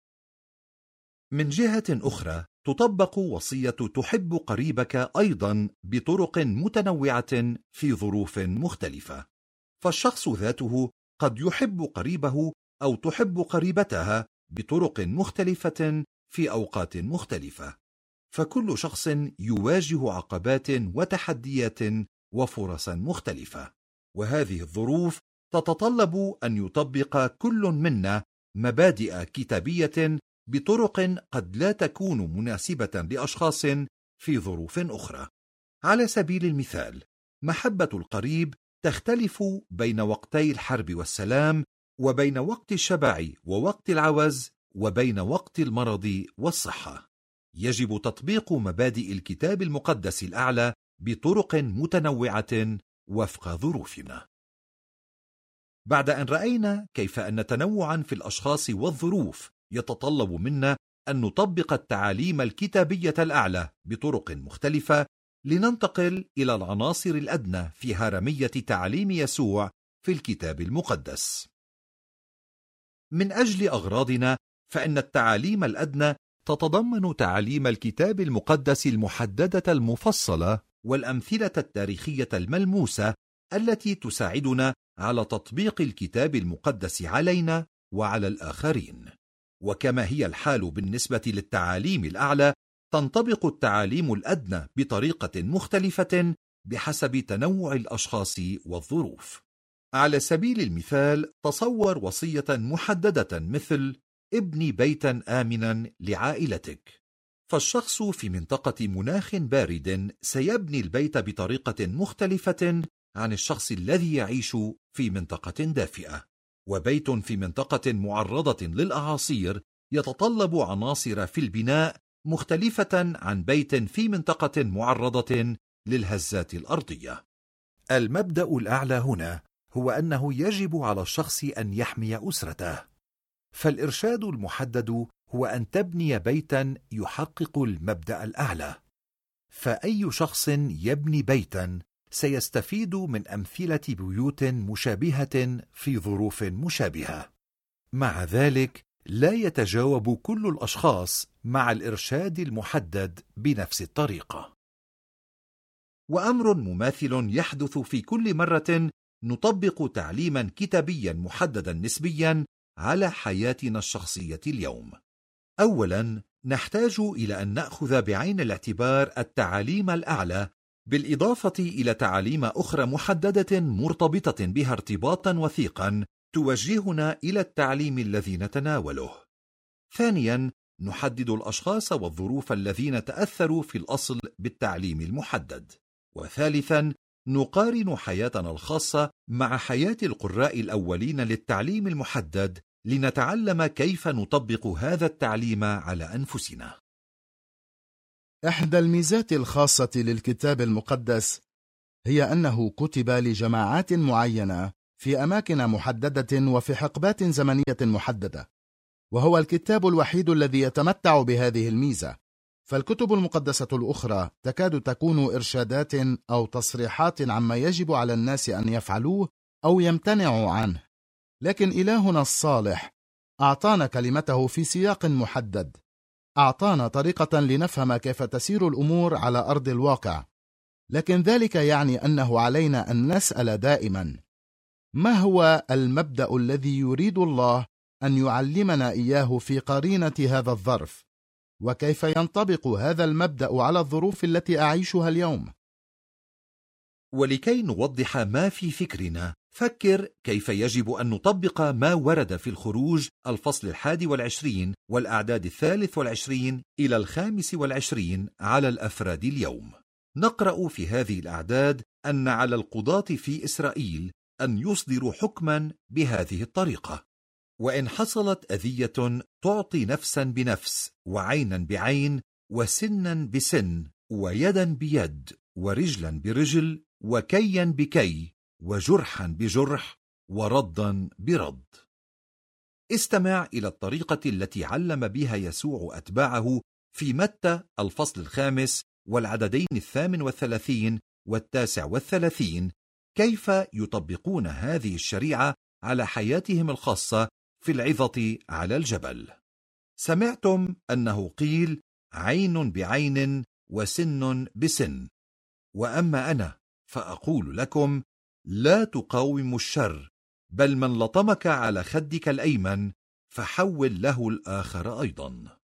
من جهة أخرى تطبق وصية تحب قريبك أيضا بطرق متنوعة في ظروف مختلفة. فالشخص ذاته قد يحب قريبه أو تحب قريبتها بطرق مختلفة في أوقات مختلفة. فكل شخص يواجه عقبات وتحديات وفرص مختلفة، وهذه الظروف تتطلب أن يطبق كل منا مبادئ كتابية بطرق قد لا تكون مناسبة لأشخاص في ظروف أخرى. على سبيل المثال، محبة القريب تختلف بين وقتي الحرب والسلام، وبين وقت الشبع ووقت العوز، وبين وقت المرض والصحة. يجب تطبيق مبادئ الكتاب المقدس الأعلى بطرق متنوعة وفق ظروفنا. بعد أن رأينا كيف أن تنوعا في الأشخاص والظروف يتطلب منا أن نطبق التعاليم الكتابية الأعلى بطرق مختلفة، لننتقل إلى العناصر الأدنى في هرمية تعليم يسوع في الكتاب المقدس. من أجل أغراضنا، فإن التعاليم الأدنى تتضمن تعاليم الكتاب المقدس المحددة المفصلة والأمثلة التاريخية الملموسة التي تساعدنا على تطبيق الكتاب المقدس علينا وعلى الآخرين. وكما هي الحال بالنسبة للتعاليم الأعلى، تنطبق التعاليم الأدنى بطريقة مختلفة بحسب تنوع الأشخاص والظروف. على سبيل المثال، تصور وصية محددة مثل: ابني بيتا آمنا لعائلتك. فالشخص في منطقة مناخ بارد سيبني البيت بطريقة مختلفة عن الشخص الذي يعيش في منطقة دافئة. وبيت في منطقة معرضة للأعاصير يتطلب عناصر في البناء مختلفة عن بيت في منطقة معرضة للهزات الأرضية. المبدأ الأعلى هنا هو أنه يجب على الشخص أن يحمي أسرته. فالإرشاد المحدد هو أن تبني بيتا يحقق المبدأ الأعلى. فأي شخص يبني بيتا سيستفيد من أمثلة بيوت مشابهة في ظروف مشابهة. مع ذلك، لا يتجاوب كل الأشخاص مع الإرشاد المحدد بنفس الطريقة. وأمر مماثل يحدث في كل مرة نطبق تعليما كتابيا محددا نسبيا على حياتنا الشخصية اليوم. أولا، نحتاج إلى أن نأخذ بعين الاعتبار التعاليم الأعلى، بالإضافة إلى تعاليم أخرى محددة مرتبطة بها ارتباطا وثيقا توجهنا إلى التعليم الذي نتناوله. ثانيا، نحدد الأشخاص والظروف الذين تأثروا في الأصل بالتعليم المحدد. وثالثا، نقارن حياتنا الخاصة مع حياة القراء الأولين للتعليم المحدد لنتعلم كيف نطبق هذا التعليم على أنفسنا. إحدى الميزات الخاصة للكتاب المقدس هي أنه كتب لجماعات معينة في أماكن محددة وفي حقبات زمنية محددة. وهو الكتاب الوحيد الذي يتمتع بهذه الميزة. فالكتب المقدسة الأخرى تكاد تكون إرشادات أو تصريحات عما يجب على الناس أن يفعلوه أو يمتنعوا عنه، لكن إلهنا الصالح أعطانا كلمته في سياق محدد، أعطانا طريقة لنفهم كيف تسير الأمور على أرض الواقع، لكن ذلك يعني أنه علينا أن نسأل دائما: ما هو المبدأ الذي يريد الله أن يعلمنا إياه في قرينة هذا الظرف؟ وكيف ينطبق هذا المبدأ على الظروف التي أعيشها اليوم؟ ولكي نوضح ما في فكرنا، فكر كيف يجب أن نطبق ما ورد في الخروج الفصل 21 والأعداد 23 إلى 25 على الأفراد اليوم. نقرأ في هذه الأعداد أن على القضاة في إسرائيل أن يصدروا حكما بهذه الطريقة: وإن حصلت أذية تعطي نفسا بنفس، وعينا بعين، وسنا بسن، ويدا بيد، ورجلا برجل، وكيا بكي، وجرحا بجرح، وردا برد. استمع إلى الطريقة التي علم بها يسوع أتباعه في متى الفصل 5 والعددين 38 و39، كيف يطبقون هذه الشريعة على حياتهم الخاصة في العظة على الجبل. سمعتم أنه قيل: عين بعين وسن بسن، وأما أنا فأقول لكم: لا تقاوموا الشر، بل من لطمك على خدك الأيمن فحول له الآخر أيضا.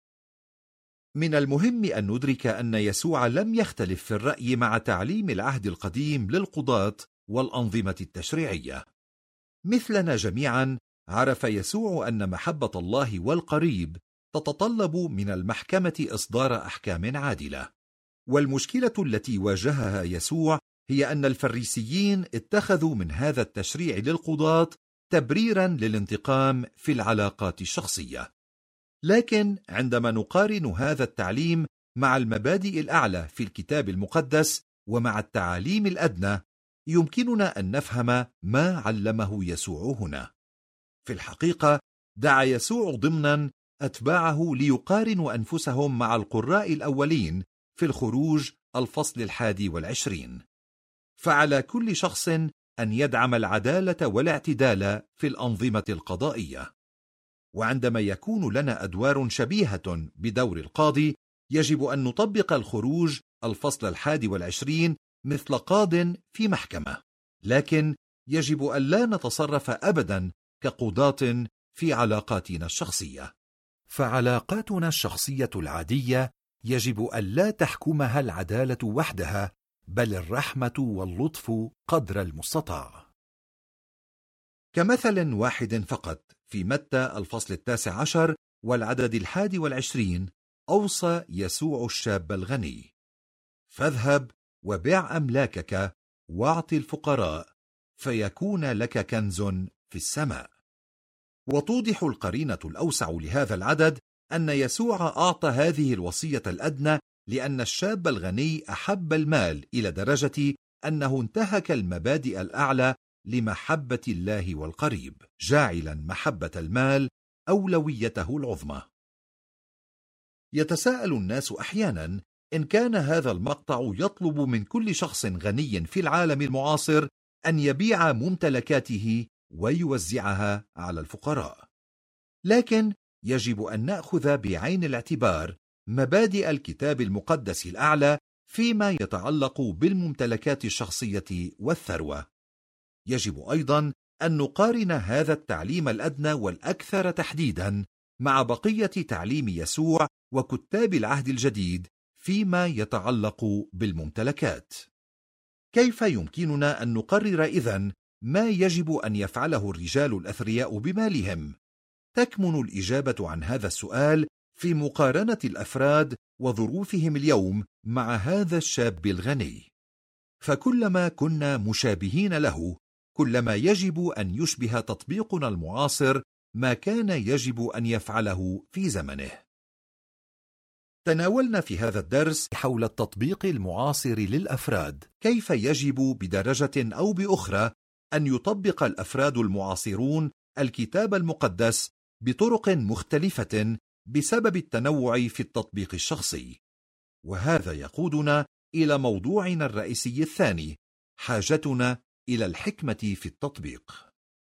من المهم أن ندرك أن يسوع لم يختلف في الرأي مع تعليم العهد القديم للقضاة والأنظمة التشريعية. مثلنا جميعا عرف يسوع أن محبة الله والقريب تتطلب من المحكمة إصدار أحكام عادلة، والمشكلة التي واجهها يسوع هي أن الفريسيين اتخذوا من هذا التشريع للقضاة تبريرا للانتقام في العلاقات الشخصية. لكن عندما نقارن هذا التعليم مع المبادئ الأعلى في الكتاب المقدس ومع التعاليم الأدنى، يمكننا أن نفهم ما علمه يسوع هنا. في الحقيقة دعا يسوع ضمنا أتباعه ليقارنوا أنفسهم مع القراء الأولين في الخروج الفصل 21. فعلى كل شخص أن يدعم العدالة والاعتدال في الأنظمة القضائية. وعندما يكون لنا أدوار شبيهة بدور القاضي، يجب أن نطبق الخروج الفصل 21 مثل قاض في محكمة، لكن يجب أن لا نتصرف أبدا كقضاة في علاقاتنا الشخصية. فعلاقاتنا الشخصية العادية يجب أن لا تحكمها العدالة وحدها، بل الرحمة واللطف قدر المستطاع. كمثل واحد فقط، في متى الفصل 19 والعدد 21 أوصى يسوع الشاب الغني: فاذهب وبيع أملاكك واعط الفقراء، فيكون لك كنز في السماء. وتوضح القرينة الأوسع لهذا العدد أن يسوع أعطى هذه الوصية الأدنى لأن الشاب الغني أحب المال إلى درجة أنه انتهك المبادئ الأعلى لمحبة الله والقريب، جاعلا محبة المال أولويته العظمى. يتساءل الناس أحيانا إن كان هذا المقطع يطلب من كل شخص غني في العالم المعاصر أن يبيع ممتلكاته ويوزعها على الفقراء. لكن يجب أن نأخذ بعين الاعتبار مبادئ الكتاب المقدس الأعلى فيما يتعلق بالممتلكات الشخصية والثروة. يجب أيضا أن نقارن هذا التعليم الأدنى والأكثر تحديدا مع بقية تعليم يسوع وكتاب العهد الجديد فيما يتعلق بالممتلكات. كيف يمكننا أن نقرر إذن ما يجب أن يفعله الرجال الأثرياء بمالهم؟ تكمن الإجابة عن هذا السؤال في مقارنة الأفراد وظروفهم اليوم مع هذا الشاب الغني. فكلما كنا مشابهين له، كلما يجب أن يشبه تطبيقنا المعاصر ما كان يجب أن يفعله في زمنه. تناولنا في هذا الدرس حول التطبيق المعاصر للأفراد، كيف يجب بدرجة أو بأخرى أن يطبق الأفراد المعاصرون الكتاب المقدس بطرق مختلفة بسبب التنوع في التطبيق الشخصي. وهذا يقودنا إلى موضوعنا الرئيسي الثاني: حاجتنا إلى الحكمة في التطبيق.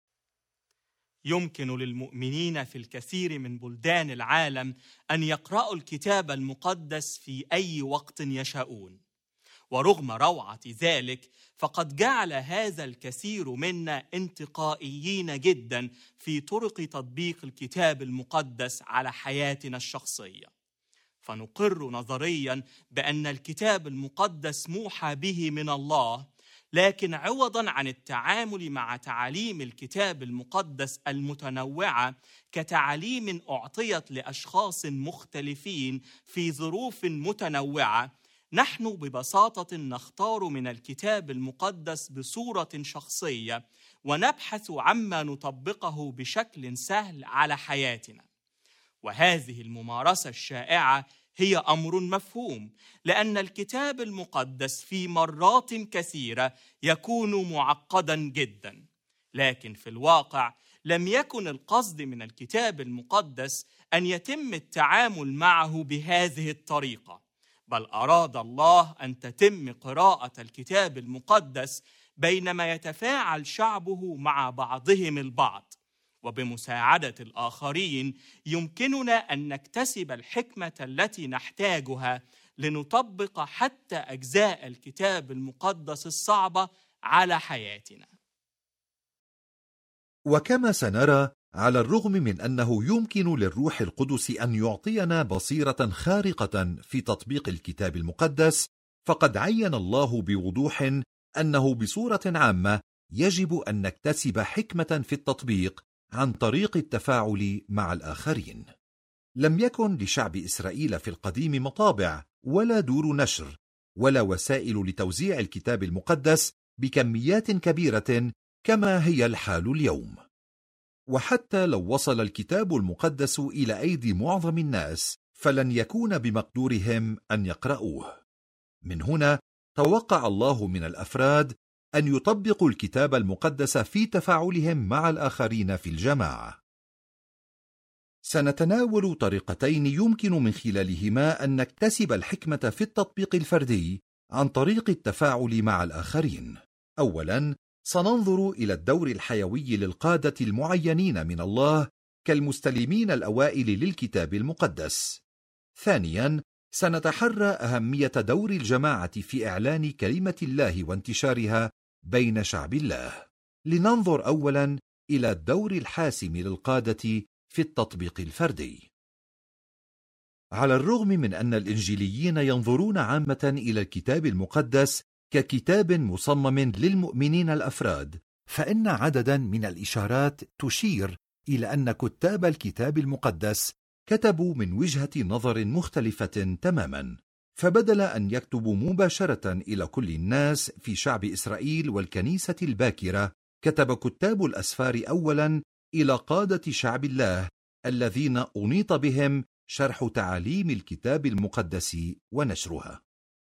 يمكن للمؤمنين في الكثير من بلدان العالم أن يقرأوا الكتاب المقدس في أي وقت يشاءون، ورغم روعة ذلك فقد جعل هذا الكثير منا انتقائيين جدا في طرق تطبيق الكتاب المقدس على حياتنا الشخصية. فنقر نظريا بأن الكتاب المقدس موحى به من الله، لكن عوضا عن التعامل مع تعاليم الكتاب المقدس المتنوعة كتعاليم أعطيت لأشخاص مختلفين في ظروف متنوعة، نحن ببساطة نختار من الكتاب المقدس بصورة شخصية ونبحث عما نطبقه بشكل سهل على حياتنا. وهذه الممارسة الشائعة هي أمر مفهوم، لأن الكتاب المقدس في مرات كثيرة يكون معقدا جدا، لكن في الواقع لم يكن القصد من الكتاب المقدس أن يتم التعامل معه بهذه الطريقة، بل أراد الله أن تتم قراءة الكتاب المقدس بينما يتفاعل شعبه مع بعضهم البعض، وبمساعدة الآخرين يمكننا أن نكتسب الحكمة التي نحتاجها لنطبق حتى أجزاء الكتاب المقدس الصعبة على حياتنا. وكما سنرى، على الرغم من أنه يمكن للروح القدس أن يعطينا بصيرة خارقة في تطبيق الكتاب المقدس، فقد عين الله بوضوح أنه بصورة عامة يجب أن نكتسب حكمة في التطبيق عن طريق التفاعل مع الآخرين. لم يكن لشعب إسرائيل في القديم مطابع ولا دور نشر ولا وسائل لتوزيع الكتاب المقدس بكميات كبيرة كما هي الحال اليوم. وحتى لو وصل الكتاب المقدس إلى أيدي معظم الناس فلن يكون بمقدورهم أن يقرأوه. من هنا توقع الله من الأفراد أن يطبقوا الكتاب المقدس في تفاعلهم مع الآخرين في الجماعة. سنتناول طريقتين يمكن من خلالهما أن نكتسب الحكمة في التطبيق الفردي عن طريق التفاعل مع الآخرين. أولاً، سننظر إلى الدور الحيوي للقادة المعينين من الله كالمستلمين الأوائل للكتاب المقدس. ثانياً، سنتحرى أهمية دور الجماعة في إعلان كلمة الله وانتشارها بين شعب الله. لننظر أولاً إلى الدور الحاسم للقادة في التطبيق الفردي. على الرغم من أن الإنجيليين ينظرون عامة إلى الكتاب المقدس ككتاب مصمم للمؤمنين الأفراد، فإن عددا من الإشارات تشير إلى أن كتاب الكتاب المقدس كتبوا من وجهة نظر مختلفة تماما. فبدل أن يكتبوا مباشرة إلى كل الناس في شعب إسرائيل والكنيسة الباكرة، كتب كتاب الأسفار أولا إلى قادة شعب الله الذين أنيط بهم شرح تعاليم الكتاب المقدس ونشرها.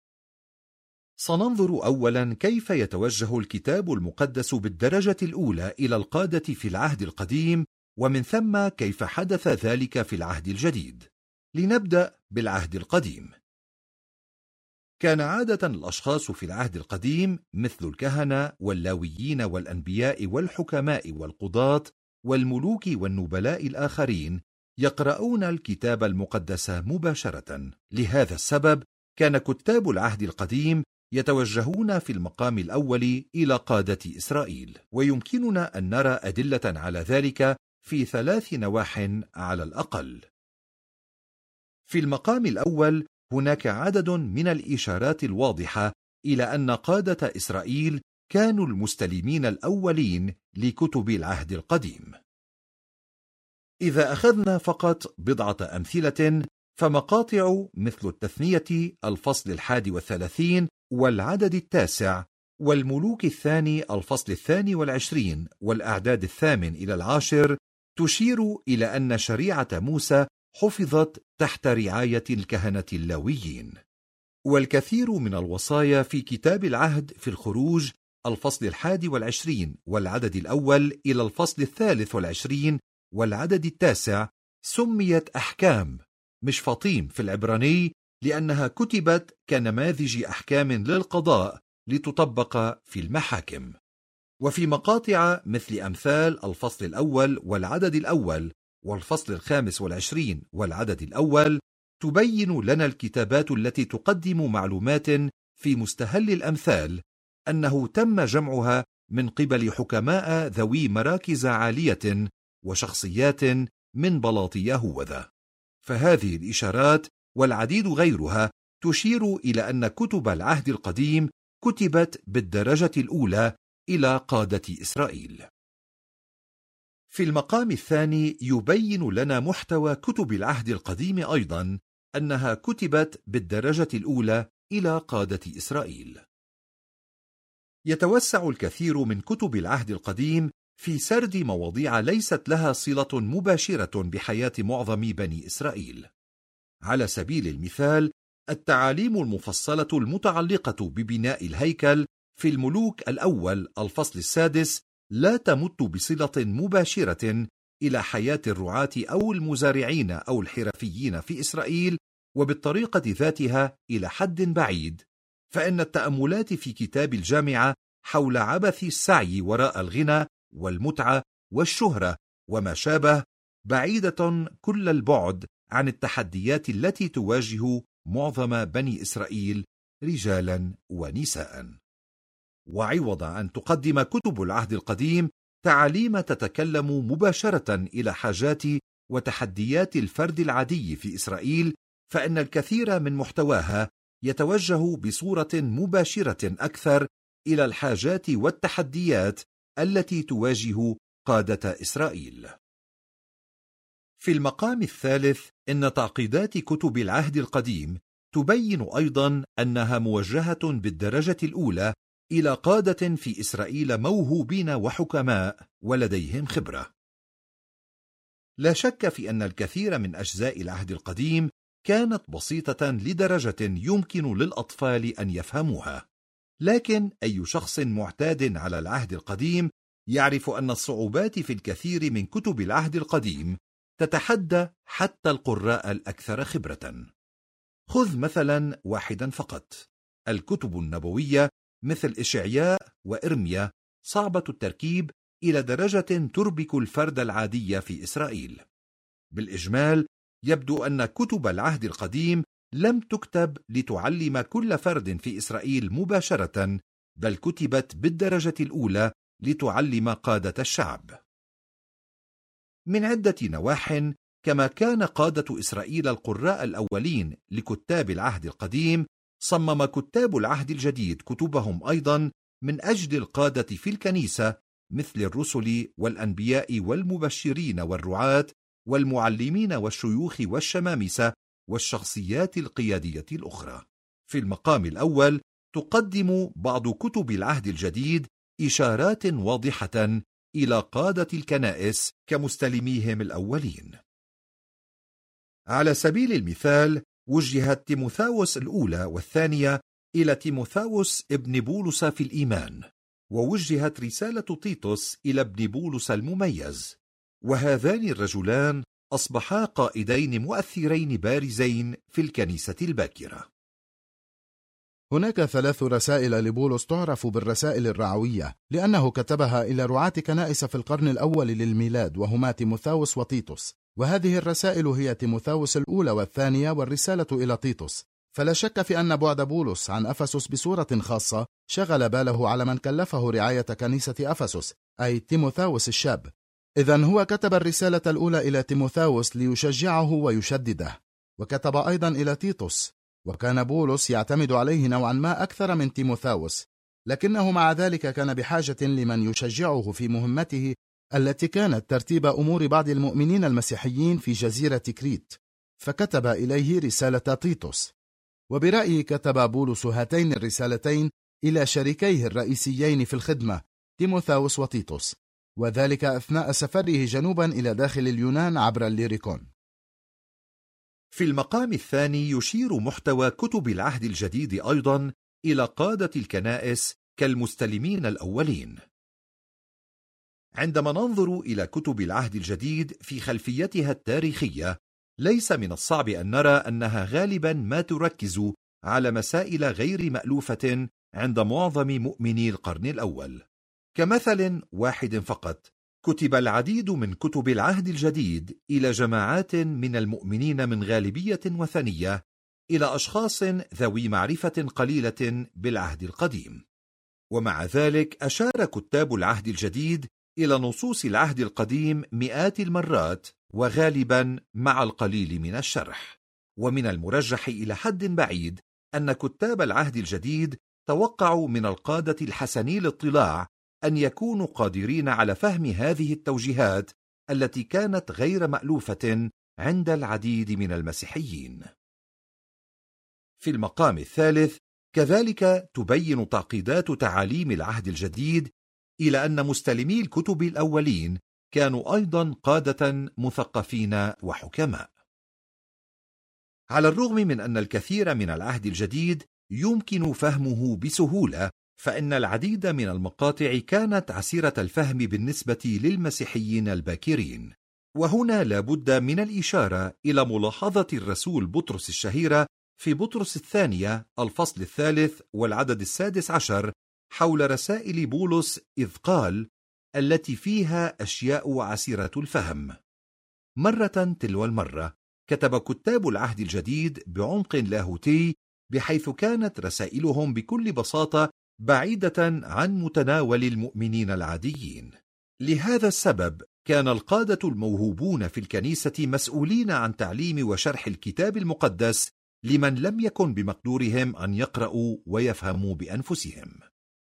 سننظر أولا كيف يتوجه الكتاب المقدس بالدرجة الأولى إلى القادة في العهد القديم، ومن ثم كيف حدث ذلك في العهد الجديد. لنبدأ بالعهد القديم. كان عادة الأشخاص في العهد القديم مثل الكهنة واللاويين والأنبياء والحكماء والقضاة والملوك والنبلاء الآخرين يقرؤون الكتاب المقدس مباشرة. لهذا السبب كان كتاب العهد القديم يتوجهون في المقام الأول إلى قادة إسرائيل، ويمكننا أن نرى أدلة على ذلك في 3 نواح على الأقل. في المقام الأول هناك عدد من الإشارات الواضحة إلى أن قادة إسرائيل كانوا المستلمين الأولين لكتب العهد القديم. إذا أخذنا فقط بضعة أمثلة، فمقاطع مثل التثنية الفصل 31 والعدد 9، والملوك الثاني الفصل 22 والأعداد 8 إلى 10 تشير إلى أن شريعة موسى حفظت تحت رعاية الكهنة اللاويين. والكثير من الوصايا في كتاب العهد في الخروج الفصل 21 والعدد 1 إلى الفصل 23 والعدد 9 سميت أحكام مش فطيم في العبراني لأنها كتبت كنماذج أحكام للقضاء لتطبق في المحاكم. وفي مقاطع مثل أمثال الفصل الأول والعدد الأول والفصل 25 والعدد الأول تبين لنا الكتابات التي تقدم معلومات في مستهل الأمثال أنه تم جمعها من قبل حكماء ذوي مراكز عالية وشخصيات من بلاط يهوذا. فهذه الإشارات والعديد غيرها تشير إلى أن كتب العهد القديم كتبت بالدرجة الأولى إلى قادة إسرائيل. في المقام الثاني يبين لنا محتوى كتب العهد القديم أيضا أنها كتبت بالدرجة الأولى إلى قادة إسرائيل. يتوسع الكثير من كتب العهد القديم في سرد مواضيع ليست لها صلة مباشرة بحياة معظم بني إسرائيل. على سبيل المثال، التعاليم المفصلة المتعلقة ببناء الهيكل في الملوك الأول الفصل 6 لا تمت بصلة مباشرة إلى حياة الرعاة أو المزارعين أو الحرفيين في إسرائيل، وبالطريقة ذاتها إلى حد بعيد، فإن التأملات في كتاب الجامعة حول عبث السعي وراء الغنى والمتعة والشهرة وما شابه بعيدة كل البعد عن التحديات التي تواجه معظم بني إسرائيل رجالا ونساء. وعوض أن تقدم كتب العهد القديم تعاليم تتكلم مباشرة إلى حاجات وتحديات الفرد العادي في إسرائيل، فإن الكثير من محتواها يتوجه بصورة مباشرة أكثر إلى الحاجات والتحديات التي تواجه قادة إسرائيل. في المقام الثالث، إن تعقيدات كتب العهد القديم تبين أيضا أنها موجهة بالدرجة الأولى إلى قادة في إسرائيل موهوبين وحكماء ولديهم خبرة. لا شك في أن الكثير من أجزاء العهد القديم كانت بسيطة لدرجة يمكن للأطفال أن يفهموها، لكن أي شخص معتاد على العهد القديم يعرف أن الصعوبات في الكثير من كتب العهد القديم تتحدى حتى القراء الأكثر خبرة. خذ مثلا واحدا فقط، الكتب النبوية مثل إشعياء وإرميا صعبة التركيب إلى درجة تربك الفرد العادي في إسرائيل. بالإجمال، يبدو أن كتب العهد القديم لم تكتب لتعلم كل فرد في إسرائيل مباشرة، بل كتبت بالدرجة الأولى لتعلم قادة الشعب. من عدة نواح، كما كان قادة إسرائيل القراء الأولين لكتاب العهد القديم، صمم كتاب العهد الجديد كتبهم أيضا من أجل القادة في الكنيسة مثل الرسل والأنبياء والمبشرين والرعاة والمعلمين والشيوخ والشمامسة والشخصيات القيادية الأخرى. في المقام الأول تقدم بعض كتب العهد الجديد إشارات واضحة إلى قادة الكنائس كمستلميهم الأولين. على سبيل المثال، وجهت تيموثاوس الأولى والثانية إلى تيموثاوس ابن بولس في الإيمان، ووجهت رسالة تيتوس إلى ابن بولس المميز، وهذان الرجلان أصبحا قائدين مؤثرين بارزين في الكنيسة الباكرة. هناك 3 رسائل لبولس تعرف بالرسائل الرعوية، لأنه كتبها إلى رعاة كنائس في القرن الأول للميلاد، وهما تيموثاوس وتيتوس. وهذه الرسائل هي تيموثاوس الأولى والثانية والرسالة إلى تيتوس. فلا شك في أن بعد بولس عن أفسس بصورة خاصة شغل باله على من كلفه رعاية كنيسة أفسس، أي تيموثاوس الشاب. إذن هو كتب الرسالة الأولى إلى تيموثاوس ليشجعه ويشدده، وكتب أيضا إلى تيتوس، وكان بولس يعتمد عليه نوعا ما أكثر من تيموثاوس، لكنه مع ذلك كان بحاجة لمن يشجعه في مهمته التي كانت ترتيب أمور بعض المؤمنين المسيحيين في جزيرة كريت، فكتب إليه رسالة تيتوس. وبرأيي كتب بولس هاتين الرسالتين إلى شريكيه الرئيسيين في الخدمة تيموثاوس وتيتوس، وذلك أثناء سفره جنوبا إلى داخل اليونان عبر الليريكون. في المقام الثاني يشير محتوى كتب العهد الجديد أيضا إلى قادة الكنائس كالمستلمين الأولين. عندما ننظر إلى كتب العهد الجديد في خلفيتها التاريخية، ليس من الصعب أن نرى أنها غالبا ما تركز على مسائل غير مألوفة عند معظم مؤمني القرن الأول. كمثل واحد فقط، كتب العديد من كتب العهد الجديد إلى جماعات من المؤمنين من غالبية وثنية، إلى أشخاص ذوي معرفة قليلة بالعهد القديم. ومع ذلك أشار كتاب العهد الجديد إلى نصوص العهد القديم مئات المرات، وغالبا مع القليل من الشرح. ومن المرجح إلى حد بعيد أن كتاب العهد الجديد توقعوا من القادة الحسني الاطلاع أن يكونوا قادرين على فهم هذه التوجيهات التي كانت غير مألوفة عند العديد من المسيحيين. في المقام الثالث، كذلك تبين تعقيدات تعاليم العهد الجديد إلى أن مستلمي الكتب الأولين كانوا أيضا قادة مثقفين وحكماء. على الرغم من أن الكثير من العهد الجديد يمكن فهمه بسهولة، فإن العديد من المقاطع كانت عسيرة الفهم بالنسبة للمسيحيين الباكرين. وهنا لا بد من الإشارة إلى ملاحظة الرسول بطرس الشهيرة في بطرس الثانية الفصل 3 والعدد 16 حول رسائل بولس، إذ قال: التي فيها أشياء عسيرة الفهم. مرة تلو المرة كتب كتاب العهد الجديد بعمق لاهوتي، بحيث كانت رسائلهم بكل بساطة بعيدة عن متناول المؤمنين العاديين. لهذا السبب كان القادة الموهوبون في الكنيسة مسؤولين عن تعليم وشرح الكتاب المقدس لمن لم يكن بمقدورهم أن يقرأوا ويفهموا بأنفسهم.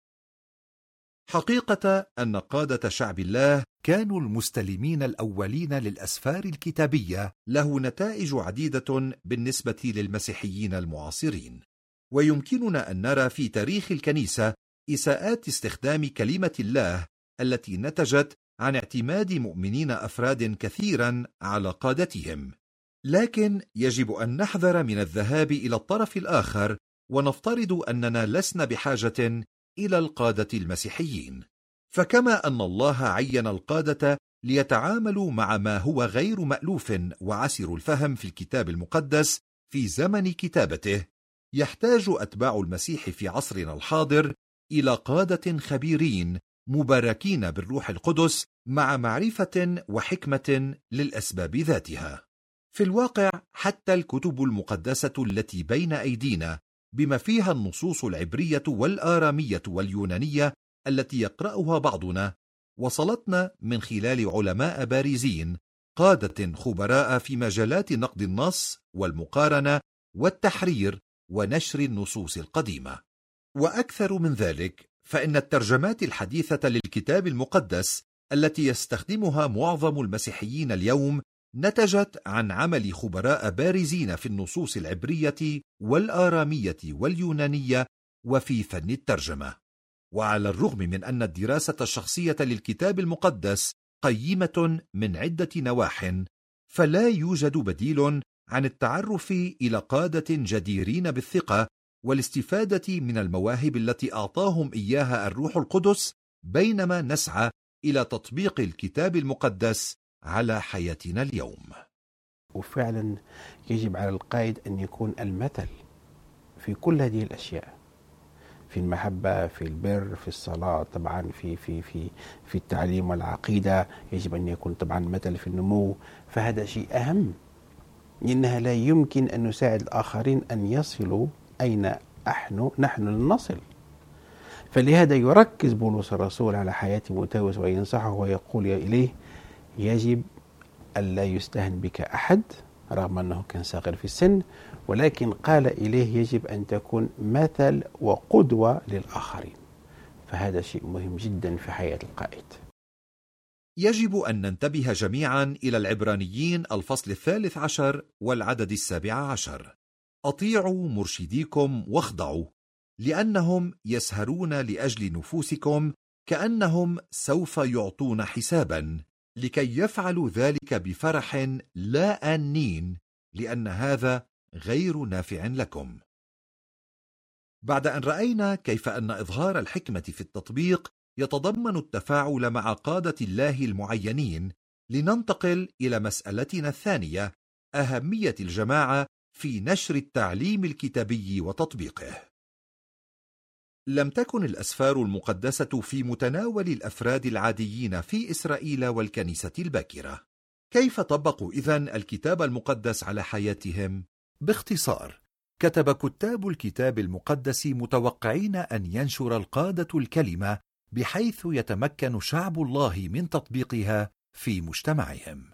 حقيقة أن قادة شعب الله كانوا المستلمين الأولين للأسفار الكتابية له نتائج عديدة بالنسبة للمسيحيين المعاصرين. ويمكننا أن نرى في تاريخ الكنيسة إساءات استخدام كلمة الله التي نتجت عن اعتماد مؤمنين أفراد كثيرا على قادتهم. لكن يجب أن نحذر من الذهاب إلى الطرف الآخر ونفترض أننا لسنا بحاجة إلى القادة المسيحيين. فكما أن الله عين القادة ليتعاملوا مع ما هو غير مألوف وعسر الفهم في الكتاب المقدس في زمن كتابته، يحتاج أتباع المسيح في عصرنا الحاضر إلى قادة خبيرين مباركين بالروح القدس مع معرفة وحكمة للأسباب ذاتها. في الواقع حتى الكتب المقدسة التي بين أيدينا بما فيها النصوص العبرية والآرامية واليونانية التي يقرأها بعضنا وصلتنا من خلال علماء بارزين، قادة خبراء في مجالات نقد النص والمقارنة والتحرير ونشر النصوص القديمة. وأكثر من ذلك، فإن الترجمات الحديثة للكتاب المقدس التي يستخدمها معظم المسيحيين اليوم نتجت عن عمل خبراء بارزين في النصوص العبرية والآرامية واليونانية وفي فن الترجمة. وعلى الرغم من أن الدراسة الشخصية للكتاب المقدس قيمة من عدة نواح، فلا يوجد بديل عن التعرف إلى قادة جديرين بالثقة والاستفادة من المواهب التي أعطاهم إياها الروح القدس، بينما نسعى إلى تطبيق الكتاب المقدس على حياتنا اليوم. وفعلا يجب على القائد أن يكون المثل في كل هذه الأشياء، في المحبة، في البر، في الصلاة، طبعا في التعليم والعقيدة يجب أن يكون طبعا مثل في النمو. فهذا شيء أهم، لأنها لا يمكن أن نساعد الآخرين أن يصلوا أين نحن لن نصل. فلهذا يركز بولس الرسول على حياة تيموثاوس وينصحه ويقول إليه: يجب ألا يستهن بك أحد، رغم أنه كان صغير في السن، ولكن قال إليه يجب أن تكون مثل وقدوة للآخرين. فهذا شيء مهم جدا في حياة القائد. يجب أن ننتبه جميعا إلى العبرانيين الفصل 13 والعدد 17: أطيعوا مرشديكم واخضعوا، لأنهم يسهرون لأجل نفوسكم كأنهم سوف يعطون حسابا، لكي يفعلوا ذلك بفرح لا آنين، لأن هذا غير نافع لكم. بعد أن رأينا كيف أن إظهار الحكمة في التطبيق يتضمن التفاعل مع قادة الله المعينين. لننتقل إلى مسألتنا الثانية، أهمية الجماعة في نشر التعليم الكتابي وتطبيقه. لم تكن الأسفار المقدسة في متناول الأفراد العاديين في إسرائيل والكنيسة الباكرة. كيف طبقوا إذن الكتاب المقدس على حياتهم؟ باختصار، كتب كتاب الكتاب المقدس متوقعين أن ينشر القادة الكلمة بحيث يتمكن شعب الله من تطبيقها في مجتمعهم.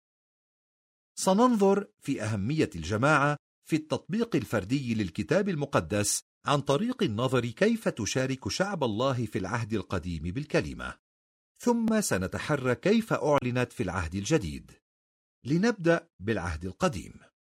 سننظر في أهمية الجماعة في التطبيق الفردي للكتاب المقدس عن طريق النظر كيف تشارك شعب الله في العهد القديم بالكلمة، ثم سنتحرى كيف أعلنت في العهد الجديد. لنبدأ بالعهد القديم.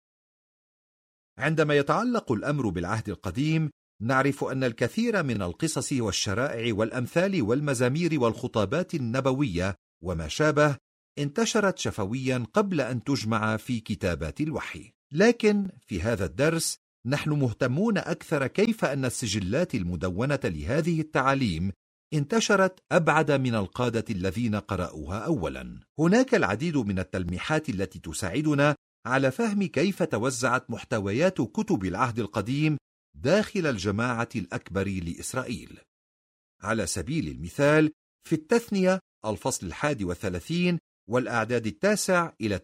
عندما يتعلق الأمر بالعهد القديم، نعرف أن الكثير من القصص والشرائع والأمثال والمزامير والخطابات النبوية وما شابه انتشرت شفويا قبل أن تجمع في كتابات الوحي. لكن في هذا الدرس نحن مهتمون أكثر كيف أن السجلات المدونة لهذه التعاليم انتشرت أبعد من القادة الذين قرأوها أولا. هناك العديد من التلميحات التي تساعدنا على فهم كيف توزعت محتويات كتب العهد القديم داخل الجماعة الأكبر لإسرائيل. على سبيل المثال، في التثنية الفصل 31 والأعداد 9 إلى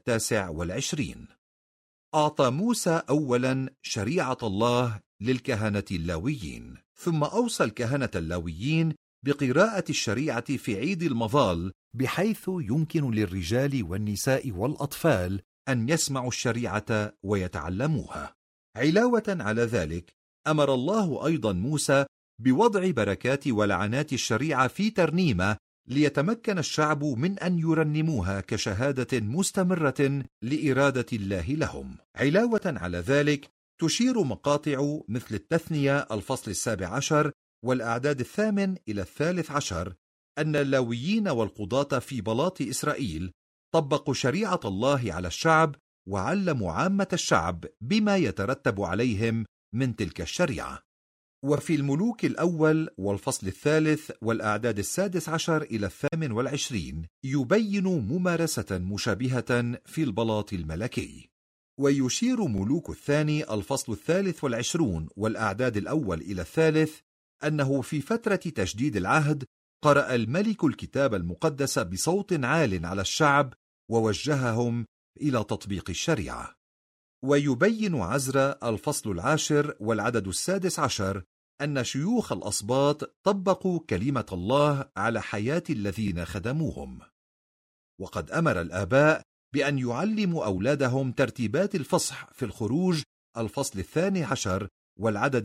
29، أعطى موسى أولا شريعة الله للكهنة اللاويين، ثم أوصى الكهنة اللاويين بقراءة الشريعة في عيد المظال بحيث يمكن للرجال والنساء والأطفال أن يسمعوا الشريعة ويتعلموها. علاوة على ذلك، أمر الله أيضا موسى بوضع بركات ولعنات الشريعة في ترنيمة ليتمكن الشعب من أن يرنموها كشهادة مستمرة لإرادة الله لهم. علاوة على ذلك، تشير مقاطع مثل التثنية الفصل 17 والأعداد 8 إلى 13 أن اللاويين والقضاة في بلاط إسرائيل طبقوا شريعة الله على الشعب وعلموا عامة الشعب بما يترتب عليهم من تلك الشريعة. وفي الملوك الأول والفصل 3 والأعداد 16 إلى 28 يبين ممارسة مشابهة في البلاط الملكي. ويشير ملوك الثاني الفصل 23 والأعداد الأول إلى 3 أنه في فترة تجديد العهد قرأ الملك الكتاب المقدس بصوت عال على الشعب ووجههم إلى تطبيق الشريعة. ويبين عزرا الفصل 10 والعدد 16 أن شيوخ الأسباط طبقوا كلمة الله على حياة الذين خدموهم. وقد أمر الآباء بأن يعلموا أولادهم ترتيبات الفصح في الخروج الفصل 12 والعدد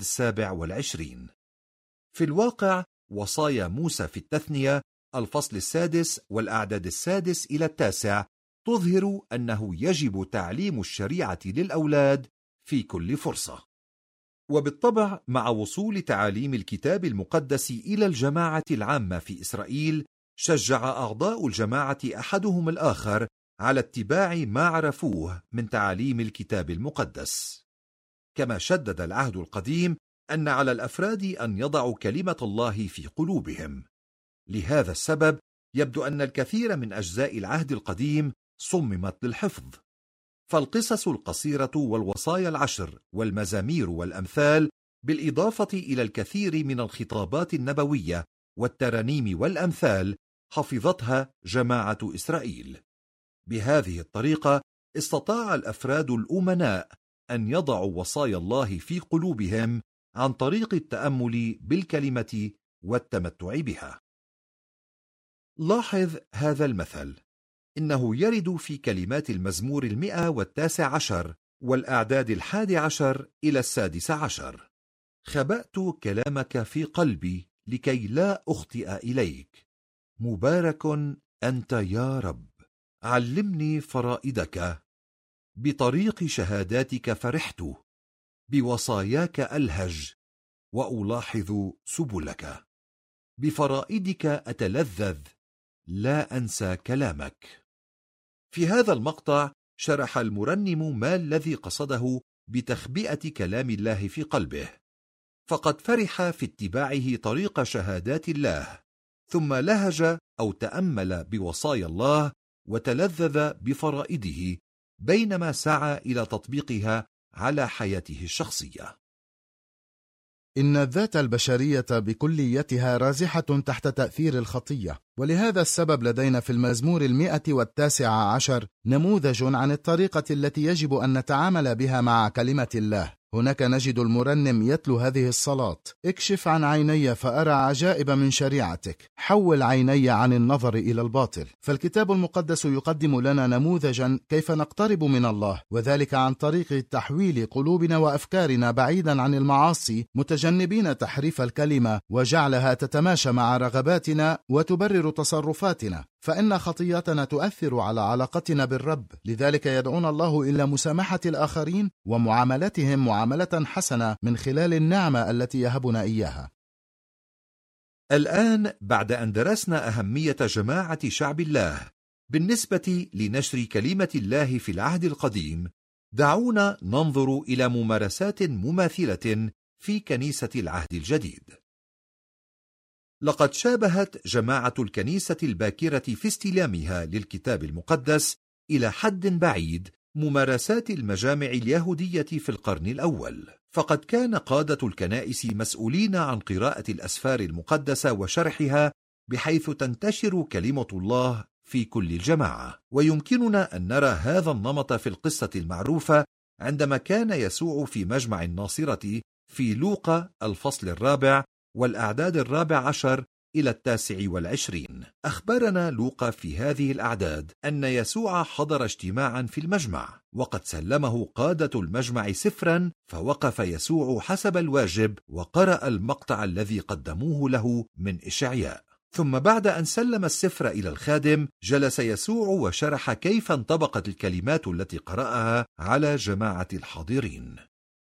27. في الواقع، وصايا موسى في التثنية الفصل 6 والأعداد 6 إلى 9 تظهر أنه يجب تعليم الشريعة للأولاد في كل فرصة. وبالطبع، مع وصول تعاليم الكتاب المقدس إلى الجماعة العامة في إسرائيل، شجع أعضاء الجماعة أحدهم الآخر على اتباع ما عرفوه من تعاليم الكتاب المقدس. كما شدد العهد القديم أن على الأفراد أن يضعوا كلمة الله في قلوبهم. لهذا السبب يبدو أن الكثير من أجزاء العهد القديم صممت للحفظ، فالقصص القصيرة والوصايا 10 والمزامير والأمثال، بالإضافة إلى الكثير من الخطابات النبوية والترانيم والأمثال، حفظتها جماعة إسرائيل. بهذه الطريقة استطاع الأفراد الأمناء أن يضعوا وصايا الله في قلوبهم عن طريق التأمل بالكلمة والتمتع بها. لاحظ هذا المثل، إنه يرد في كلمات المزمور 119 والأعداد 11 إلى 16: خبأت كلامك في قلبي لكي لا أخطئ إليك، مبارك أنت يا رب، علمني فرائدك، بطريق شهاداتك فرحت، بوصاياك ألهج وألاحظ سبلك، بفرائدك أتلذذ، لا أنسى كلامك. في هذا المقطع شرح المرنم ما الذي قصده بتخبئة كلام الله في قلبه، فقد فرح في اتباعه طريق شهادات الله، ثم لهج أو تأمل بوصايا الله وتلذذ بفرائده بينما سعى إلى تطبيقها على حياته الشخصية. إن الذات البشرية بكليتها رازحة تحت تأثير الخطية، ولهذا السبب لدينا في المزمور 119 نموذج عن الطريقة التي يجب أن نتعامل بها مع كلمة الله. هناك نجد المرنم يتلو هذه الصلاة: اكشف عن عيني فأرى عجائب من شريعتك، حول عيني عن النظر إلى الباطل. فالكتاب المقدس يقدم لنا نموذجا كيف نقترب من الله، وذلك عن طريق تحويل قلوبنا وأفكارنا بعيدا عن المعاصي، متجنبين تحريف الكلمة وجعلها تتماشى مع رغباتنا وتبرر تصرفاتنا، فإن خطياتنا تؤثر على علاقتنا بالرب. لذلك يدعونا الله إلى مسامحة الآخرين ومعاملتهم معاملة حسنة من خلال النعمة التي يهبنا إياها. الآن بعد أن درسنا أهمية جماعة شعب الله بالنسبة لنشر كلمة الله في العهد القديم، دعونا ننظر إلى ممارسات مماثلة في كنيسة العهد الجديد. لقد شابهت جماعة الكنيسة الباكرة في استلامها للكتاب المقدس إلى حد بعيد ممارسات المجامع اليهودية في القرن الأول، فقد كان قادة الكنائس مسؤولين عن قراءة الأسفار المقدسة وشرحها بحيث تنتشر كلمة الله في كل الجماعة. ويمكننا أن نرى هذا النمط في القصة المعروفة عندما كان يسوع في مجمع الناصرة في لوقا الفصل 4 والأعداد 14 إلى 29. أخبرنا لوقا في هذه الأعداد أن يسوع حضر اجتماعا في المجمع، وقد سلمه قادة المجمع سفرا، فوقف يسوع حسب الواجب وقرأ المقطع الذي قدموه له من إشعياء. ثم بعد أن سلم السفر إلى الخادم، جلس يسوع وشرح كيف انطبقت الكلمات التي قرأها على جماعة الحاضرين.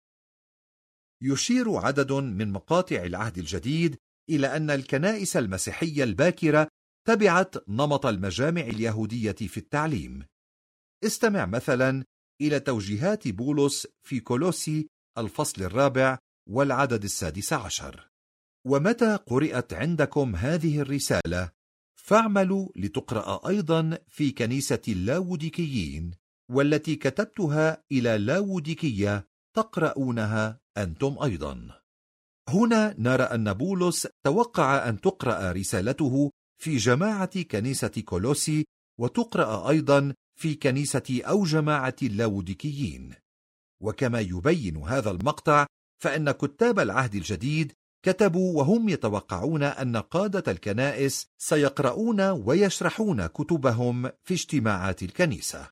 يشير عدد من مقاطع العهد الجديد إلى أن الكنائس المسيحية الباكرة تبعت نمط المجامع اليهودية في التعليم. استمع مثلا إلى توجيهات بولس في كولوسي الفصل 4 والعدد 16: ومتى قرأت عندكم هذه الرسالة فاعملوا لتقرأ أيضا في كنيسة اللاوديكيين، والتي كتبتها إلى لاوديكية تقرؤونها أنتم أيضا. هنا نرى أن بولس توقع أن تقرأ رسالته في جماعة كنيسة كولوسي وتقرأ أيضا في كنيسة أو جماعة اللاوديكيين. وكما يبين هذا المقطع، فإن كتاب العهد الجديد كتبوا وهم يتوقعون أن قادة الكنائس سيقرؤون ويشرحون كتبهم في اجتماعات الكنيسة،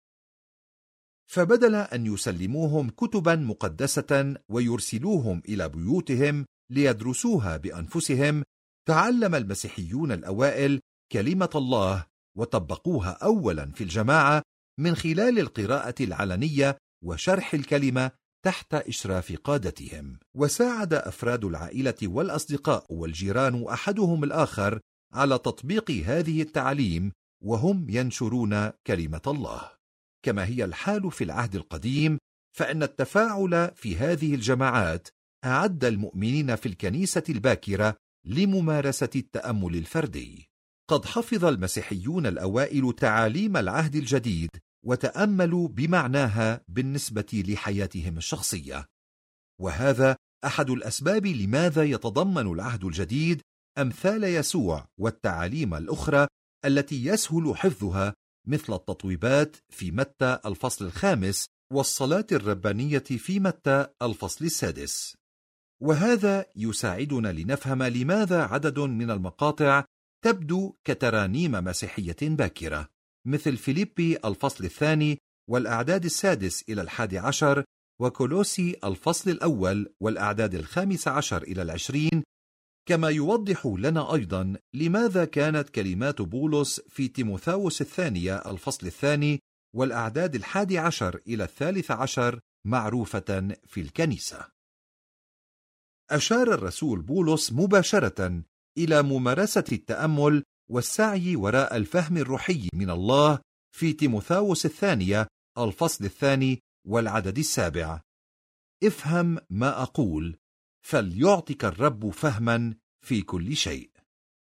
فبدل أن يسلموهم كتبا مقدسة ويرسلوهم إلى بيوتهم ليدرسوها بأنفسهم، تعلم المسيحيون الأوائل كلمة الله وطبقوها أولا في الجماعة من خلال القراءة العلنية وشرح الكلمة تحت إشراف قادتهم. وساعد أفراد العائلة والأصدقاء والجيران أحدهم الآخر على تطبيق هذه التعاليم وهم ينشرون كلمة الله. كما هي الحال في العهد القديم، فإن التفاعل في هذه الجماعات أعد المؤمنين في الكنيسة الباكرة لممارسة التأمل الفردي. قد حفظ المسيحيون الأوائل تعاليم العهد الجديد وتأملوا بمعناها بالنسبة لحياتهم الشخصية، وهذا أحد الأسباب لماذا يتضمن العهد الجديد أمثال يسوع والتعاليم الأخرى التي يسهل حفظها، مثل التطويبات في متى الفصل 5 والصلاة الربانية في متى الفصل 6. وهذا يساعدنا لنفهم لماذا عدد من المقاطع تبدو كترانيم مسيحية باكرة، مثل فيليبي الفصل 2 والأعداد 6 إلى 11، وكولوسي الفصل 1 والأعداد 15 إلى 20. كما يوضح لنا أيضا لماذا كانت كلمات بولس في تيموثاوس الثانية الفصل 2 والأعداد 11 إلى 13 معروفة في الكنيسة. أشار الرسول بولس مباشرة إلى ممارسة التأمل والسعي وراء الفهم الروحي من الله في تيموثاوس الثانية الفصل 2 والعدد 7: افهم ما أقول، فليعطك الرب فهما في كل شيء.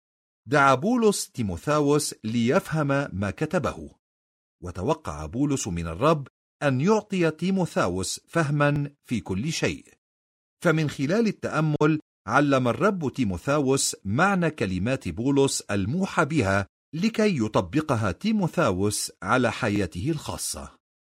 دعا بولس تيموثاوس ليفهم ما كتبه، وتوقع بولس من الرب أن يعطي تيموثاوس فهما في كل شيء. فمن خلال التأمل علم الرب تيموثاوس معنى كلمات بولس الموحى بها لكي يطبقها تيموثاوس على حياته الخاصة.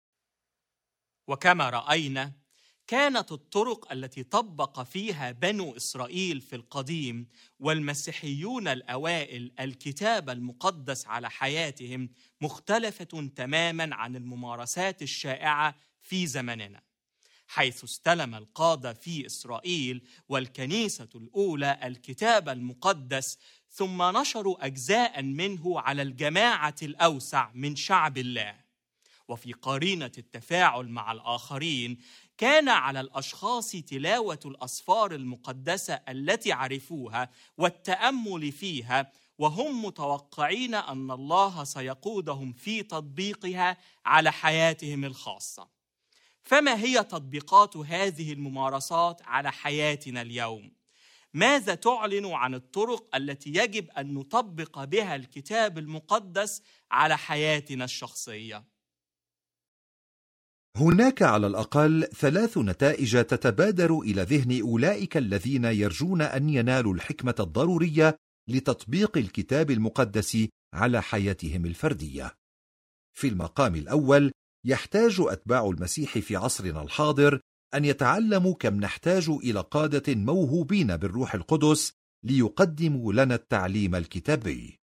وكما رأينا، كانت الطرق التي طبق فيها بنو إسرائيل في القديم والمسيحيون الأوائل الكتاب المقدس على حياتهم مختلفة تماما عن الممارسات الشائعة في زمننا، حيث استلم القادة في إسرائيل والكنيسة الأولى الكتاب المقدس، ثم نشروا أجزاء منه على الجماعة الأوسع من شعب الله. وفي قرينة التفاعل مع الآخرين، كان على الأشخاص تلاوة الأسفار المقدسة التي عرفوها والتأمل فيها، وهم متوقعين أن الله سيقودهم في تطبيقها على حياتهم الخاصة. فما هي تطبيقات هذه الممارسات على حياتنا اليوم؟ ماذا تعلن عن الطرق التي يجب أن نطبق بها الكتاب المقدس على حياتنا الشخصية؟ هناك على الأقل 3 نتائج تتبادر إلى ذهن أولئك الذين يرجون أن ينالوا الحكمة الضرورية لتطبيق الكتاب المقدس على حياتهم الفردية. في المقام الأول، يحتاج أتباع المسيح في عصرنا الحاضر أن يتعلموا كم نحتاج إلى قادة موهوبين بالروح القدس ليقدموا لنا التعليم الكتابي.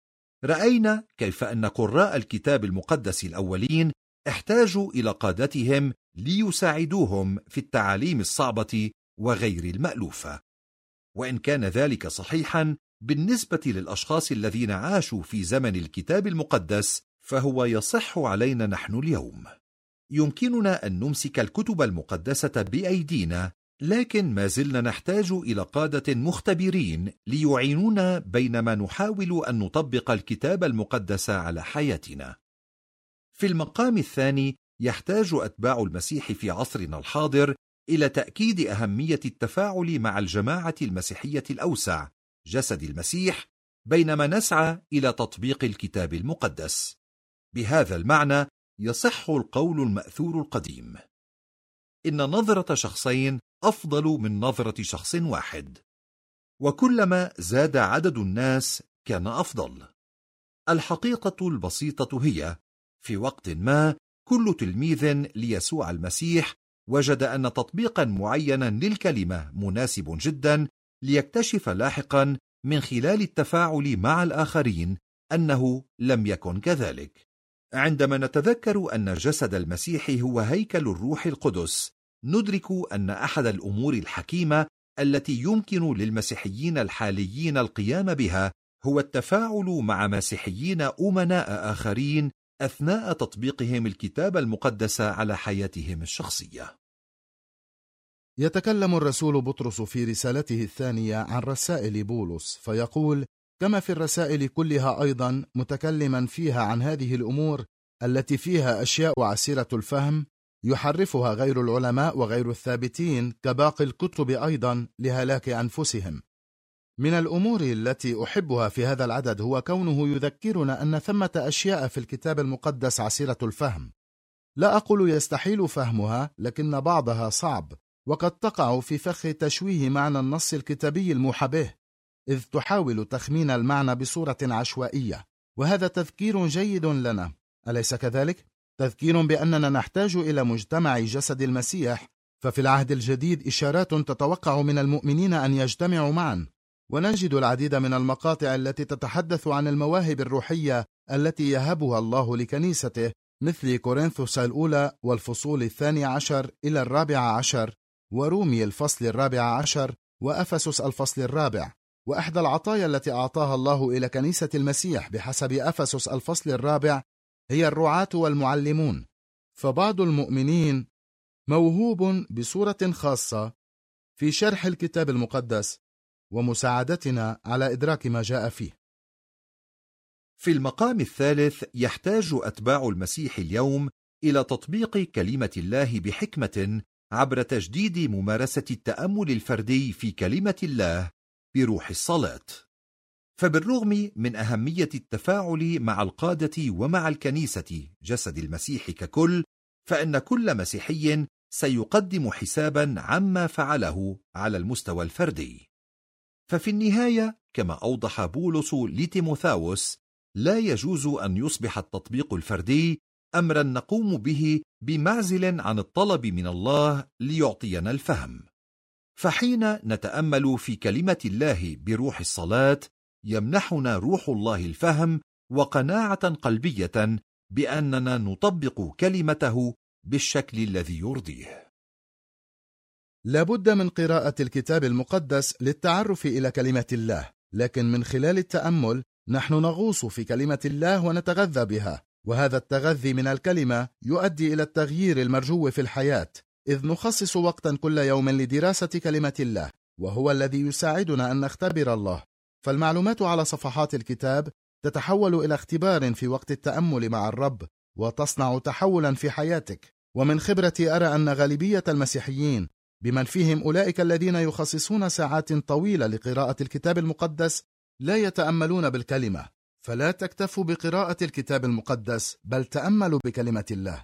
رأينا كيف أن قراء الكتاب المقدس الأولين احتاجوا إلى قادتهم ليساعدوهم في التعاليم الصعبة وغير المألوفة. وإن كان ذلك صحيحا بالنسبة للأشخاص الذين عاشوا في زمن الكتاب المقدس، فهو يصح علينا نحن اليوم. يمكننا أن نمسك الكتب المقدسة بأيدينا، لكن ما زلنا نحتاج إلى قادة مختبرين ليعينونا بينما نحاول أن نطبق الكتاب المقدس على حياتنا. في المقام الثاني، يحتاج أتباع المسيح في عصرنا الحاضر إلى تأكيد أهمية التفاعل مع الجماعة المسيحية الأوسع، جسد المسيح، بينما نسعى إلى تطبيق الكتاب المقدس. بهذا المعنى يصح القول المأثور القديم: إن نظرة شخصين أفضل من نظرة شخص واحد، وكلما زاد عدد الناس كان أفضل. الحقيقة البسيطة هي: في وقت ما كل تلميذ ليسوع المسيح وجد أن تطبيقا معينا للكلمة مناسب جدا، ليكتشف لاحقا من خلال التفاعل مع الآخرين أنه لم يكن كذلك. عندما نتذكر أن جسد المسيح هو هيكل الروح القدس، ندرك أن أحد الأمور الحكيمة التي يمكن للمسيحيين الحاليين القيام بها هو التفاعل مع مسيحيين أمناء آخرين أثناء تطبيقهم الكتاب المقدس على حياتهم الشخصية. يتكلم الرسول بطرس في رسالته الثانية عن رسائل بولس، فيقول: كما في الرسائل كلها أيضا، متكلما فيها عن هذه الأمور التي فيها أشياء عسيرة الفهم يحرفها غير العلماء وغير الثابتين كباقي الكتب أيضا لهلاك أنفسهم. من الأمور التي أحبها في هذا العدد هو كونه يذكرنا أن ثمة أشياء في الكتاب المقدس عسيرة الفهم. لا أقول يستحيل فهمها، لكن بعضها صعب، وقد تقع في فخ تشويه معنى النص الكتابي الموحى به، إذ تحاول تخمين المعنى بصورة عشوائية. وهذا تذكير جيد لنا، أليس كذلك؟ تذكير بأننا نحتاج إلى مجتمع جسد المسيح، ففي العهد الجديد إشارات تتوقع من المؤمنين أن يجتمعوا معا، ونجد العديد من المقاطع التي تتحدث عن المواهب الروحية التي يهبها الله لكنيسته، مثل كورنثوس الأولى والفصول 12 إلى 14، ورومي الفصل 14، وأفسس الفصل 4. وأحدى العطايا التي أعطاها الله إلى كنيسة المسيح بحسب أفسس الفصل 4 هي الرعاة والمعلمون. فبعض المؤمنين موهوب بصورة خاصة في شرح الكتاب المقدس ومساعدتنا على إدراك ما جاء فيه. في المقام الثالث، يحتاج أتباع المسيح اليوم إلى تطبيق كلمة الله بحكمة عبر تجديد ممارسة التأمل الفردي في كلمة الله بروح الصلاة. فبالرغم من أهمية التفاعل مع القادة ومع الكنيسة جسد المسيح ككل، فإن كل مسيحي سيقدم حسابا عما فعله على المستوى الفردي. ففي النهاية كما أوضح بولس لتيموثاوس، لا يجوز أن يصبح التطبيق الفردي أمرا نقوم به بمعزل عن الطلب من الله ليعطينا الفهم. فحين نتأمل في كلمة الله بروح الصلاة، يمنحنا روح الله الفهم وقناعة قلبية بأننا نطبق كلمته بالشكل الذي يرضيه. لابد من قراءة الكتاب المقدس للتعرف إلى كلمة الله، لكن من خلال التأمل نحن نغوص في كلمة الله ونتغذى بها، وهذا التغذي من الكلمة يؤدي إلى التغيير المرجو في الحياة، إذ نخصص وقتا كل يوم لدراسة كلمة الله، وهو الذي يساعدنا أن نختبر الله. فالمعلومات على صفحات الكتاب تتحول إلى اختبار في وقت التأمل مع الرب، وتصنع تحولا في حياتك. ومن خبرتي أرى أن غالبية المسيحيين، بمن فيهم أولئك الذين يخصصون ساعات طويلة لقراءة الكتاب المقدس، لا يتأملون بالكلمة. فلا تكتفوا بقراءة الكتاب المقدس، بل تأملوا بكلمة الله.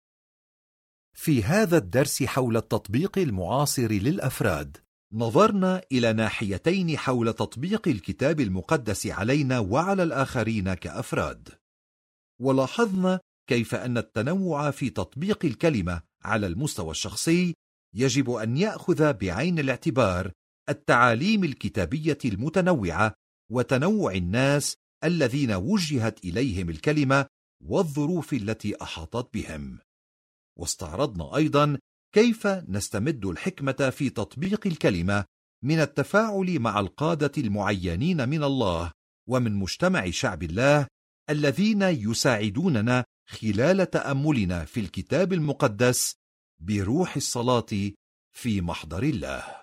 في هذا الدرس حول التطبيق المعاصر للأفراد، نظرنا إلى ناحيتين حول تطبيق الكتاب المقدس علينا وعلى الآخرين كأفراد، ولاحظنا كيف أن التنوع في تطبيق الكلمة على المستوى الشخصي يجب أن يأخذ بعين الاعتبار التعاليم الكتابية المتنوعة وتنوع الناس الذين وجهت إليهم الكلمة والظروف التي أحاطت بهم. واستعرضنا أيضا كيف نستمد الحكمة في تطبيق الكلمة من التفاعل مع القادة المعينين من الله ومن مجتمع شعب الله الذين يساعدوننا خلال تأملنا في الكتاب المقدس بروح الصلاة في محضر الله.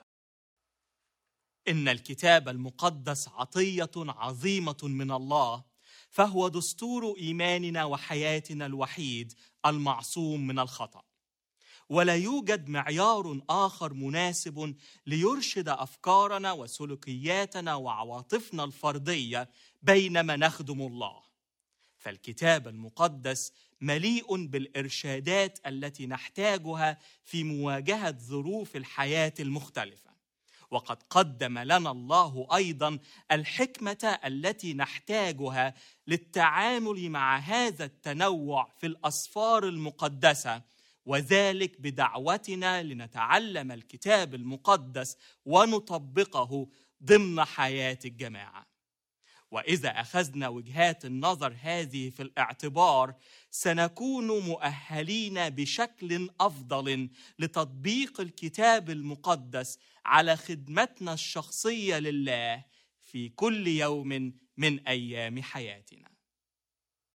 إن الكتاب المقدس عطية عظيمة من الله، فهو دستور إيماننا وحياتنا الوحيد المعصوم من الخطأ، ولا يوجد معيار آخر مناسب ليرشد أفكارنا وسلوكياتنا وعواطفنا الفردية بينما نخدم الله. فالكتاب المقدس مليء بالإرشادات التي نحتاجها في مواجهة ظروف الحياة المختلفة، وقد قدم لنا الله أيضا الحكمة التي نحتاجها للتعامل مع هذا التنوع في الأسفار المقدسة، وذلك بدعوتنا لنتعلم الكتاب المقدس ونطبقه ضمن حياة الجماعة. وإذا أخذنا وجهات النظر هذه في الاعتبار، سنكون مؤهلين بشكل أفضل لتطبيق الكتاب المقدس على خدمتنا الشخصية لله في كل يوم من أيام حياتنا.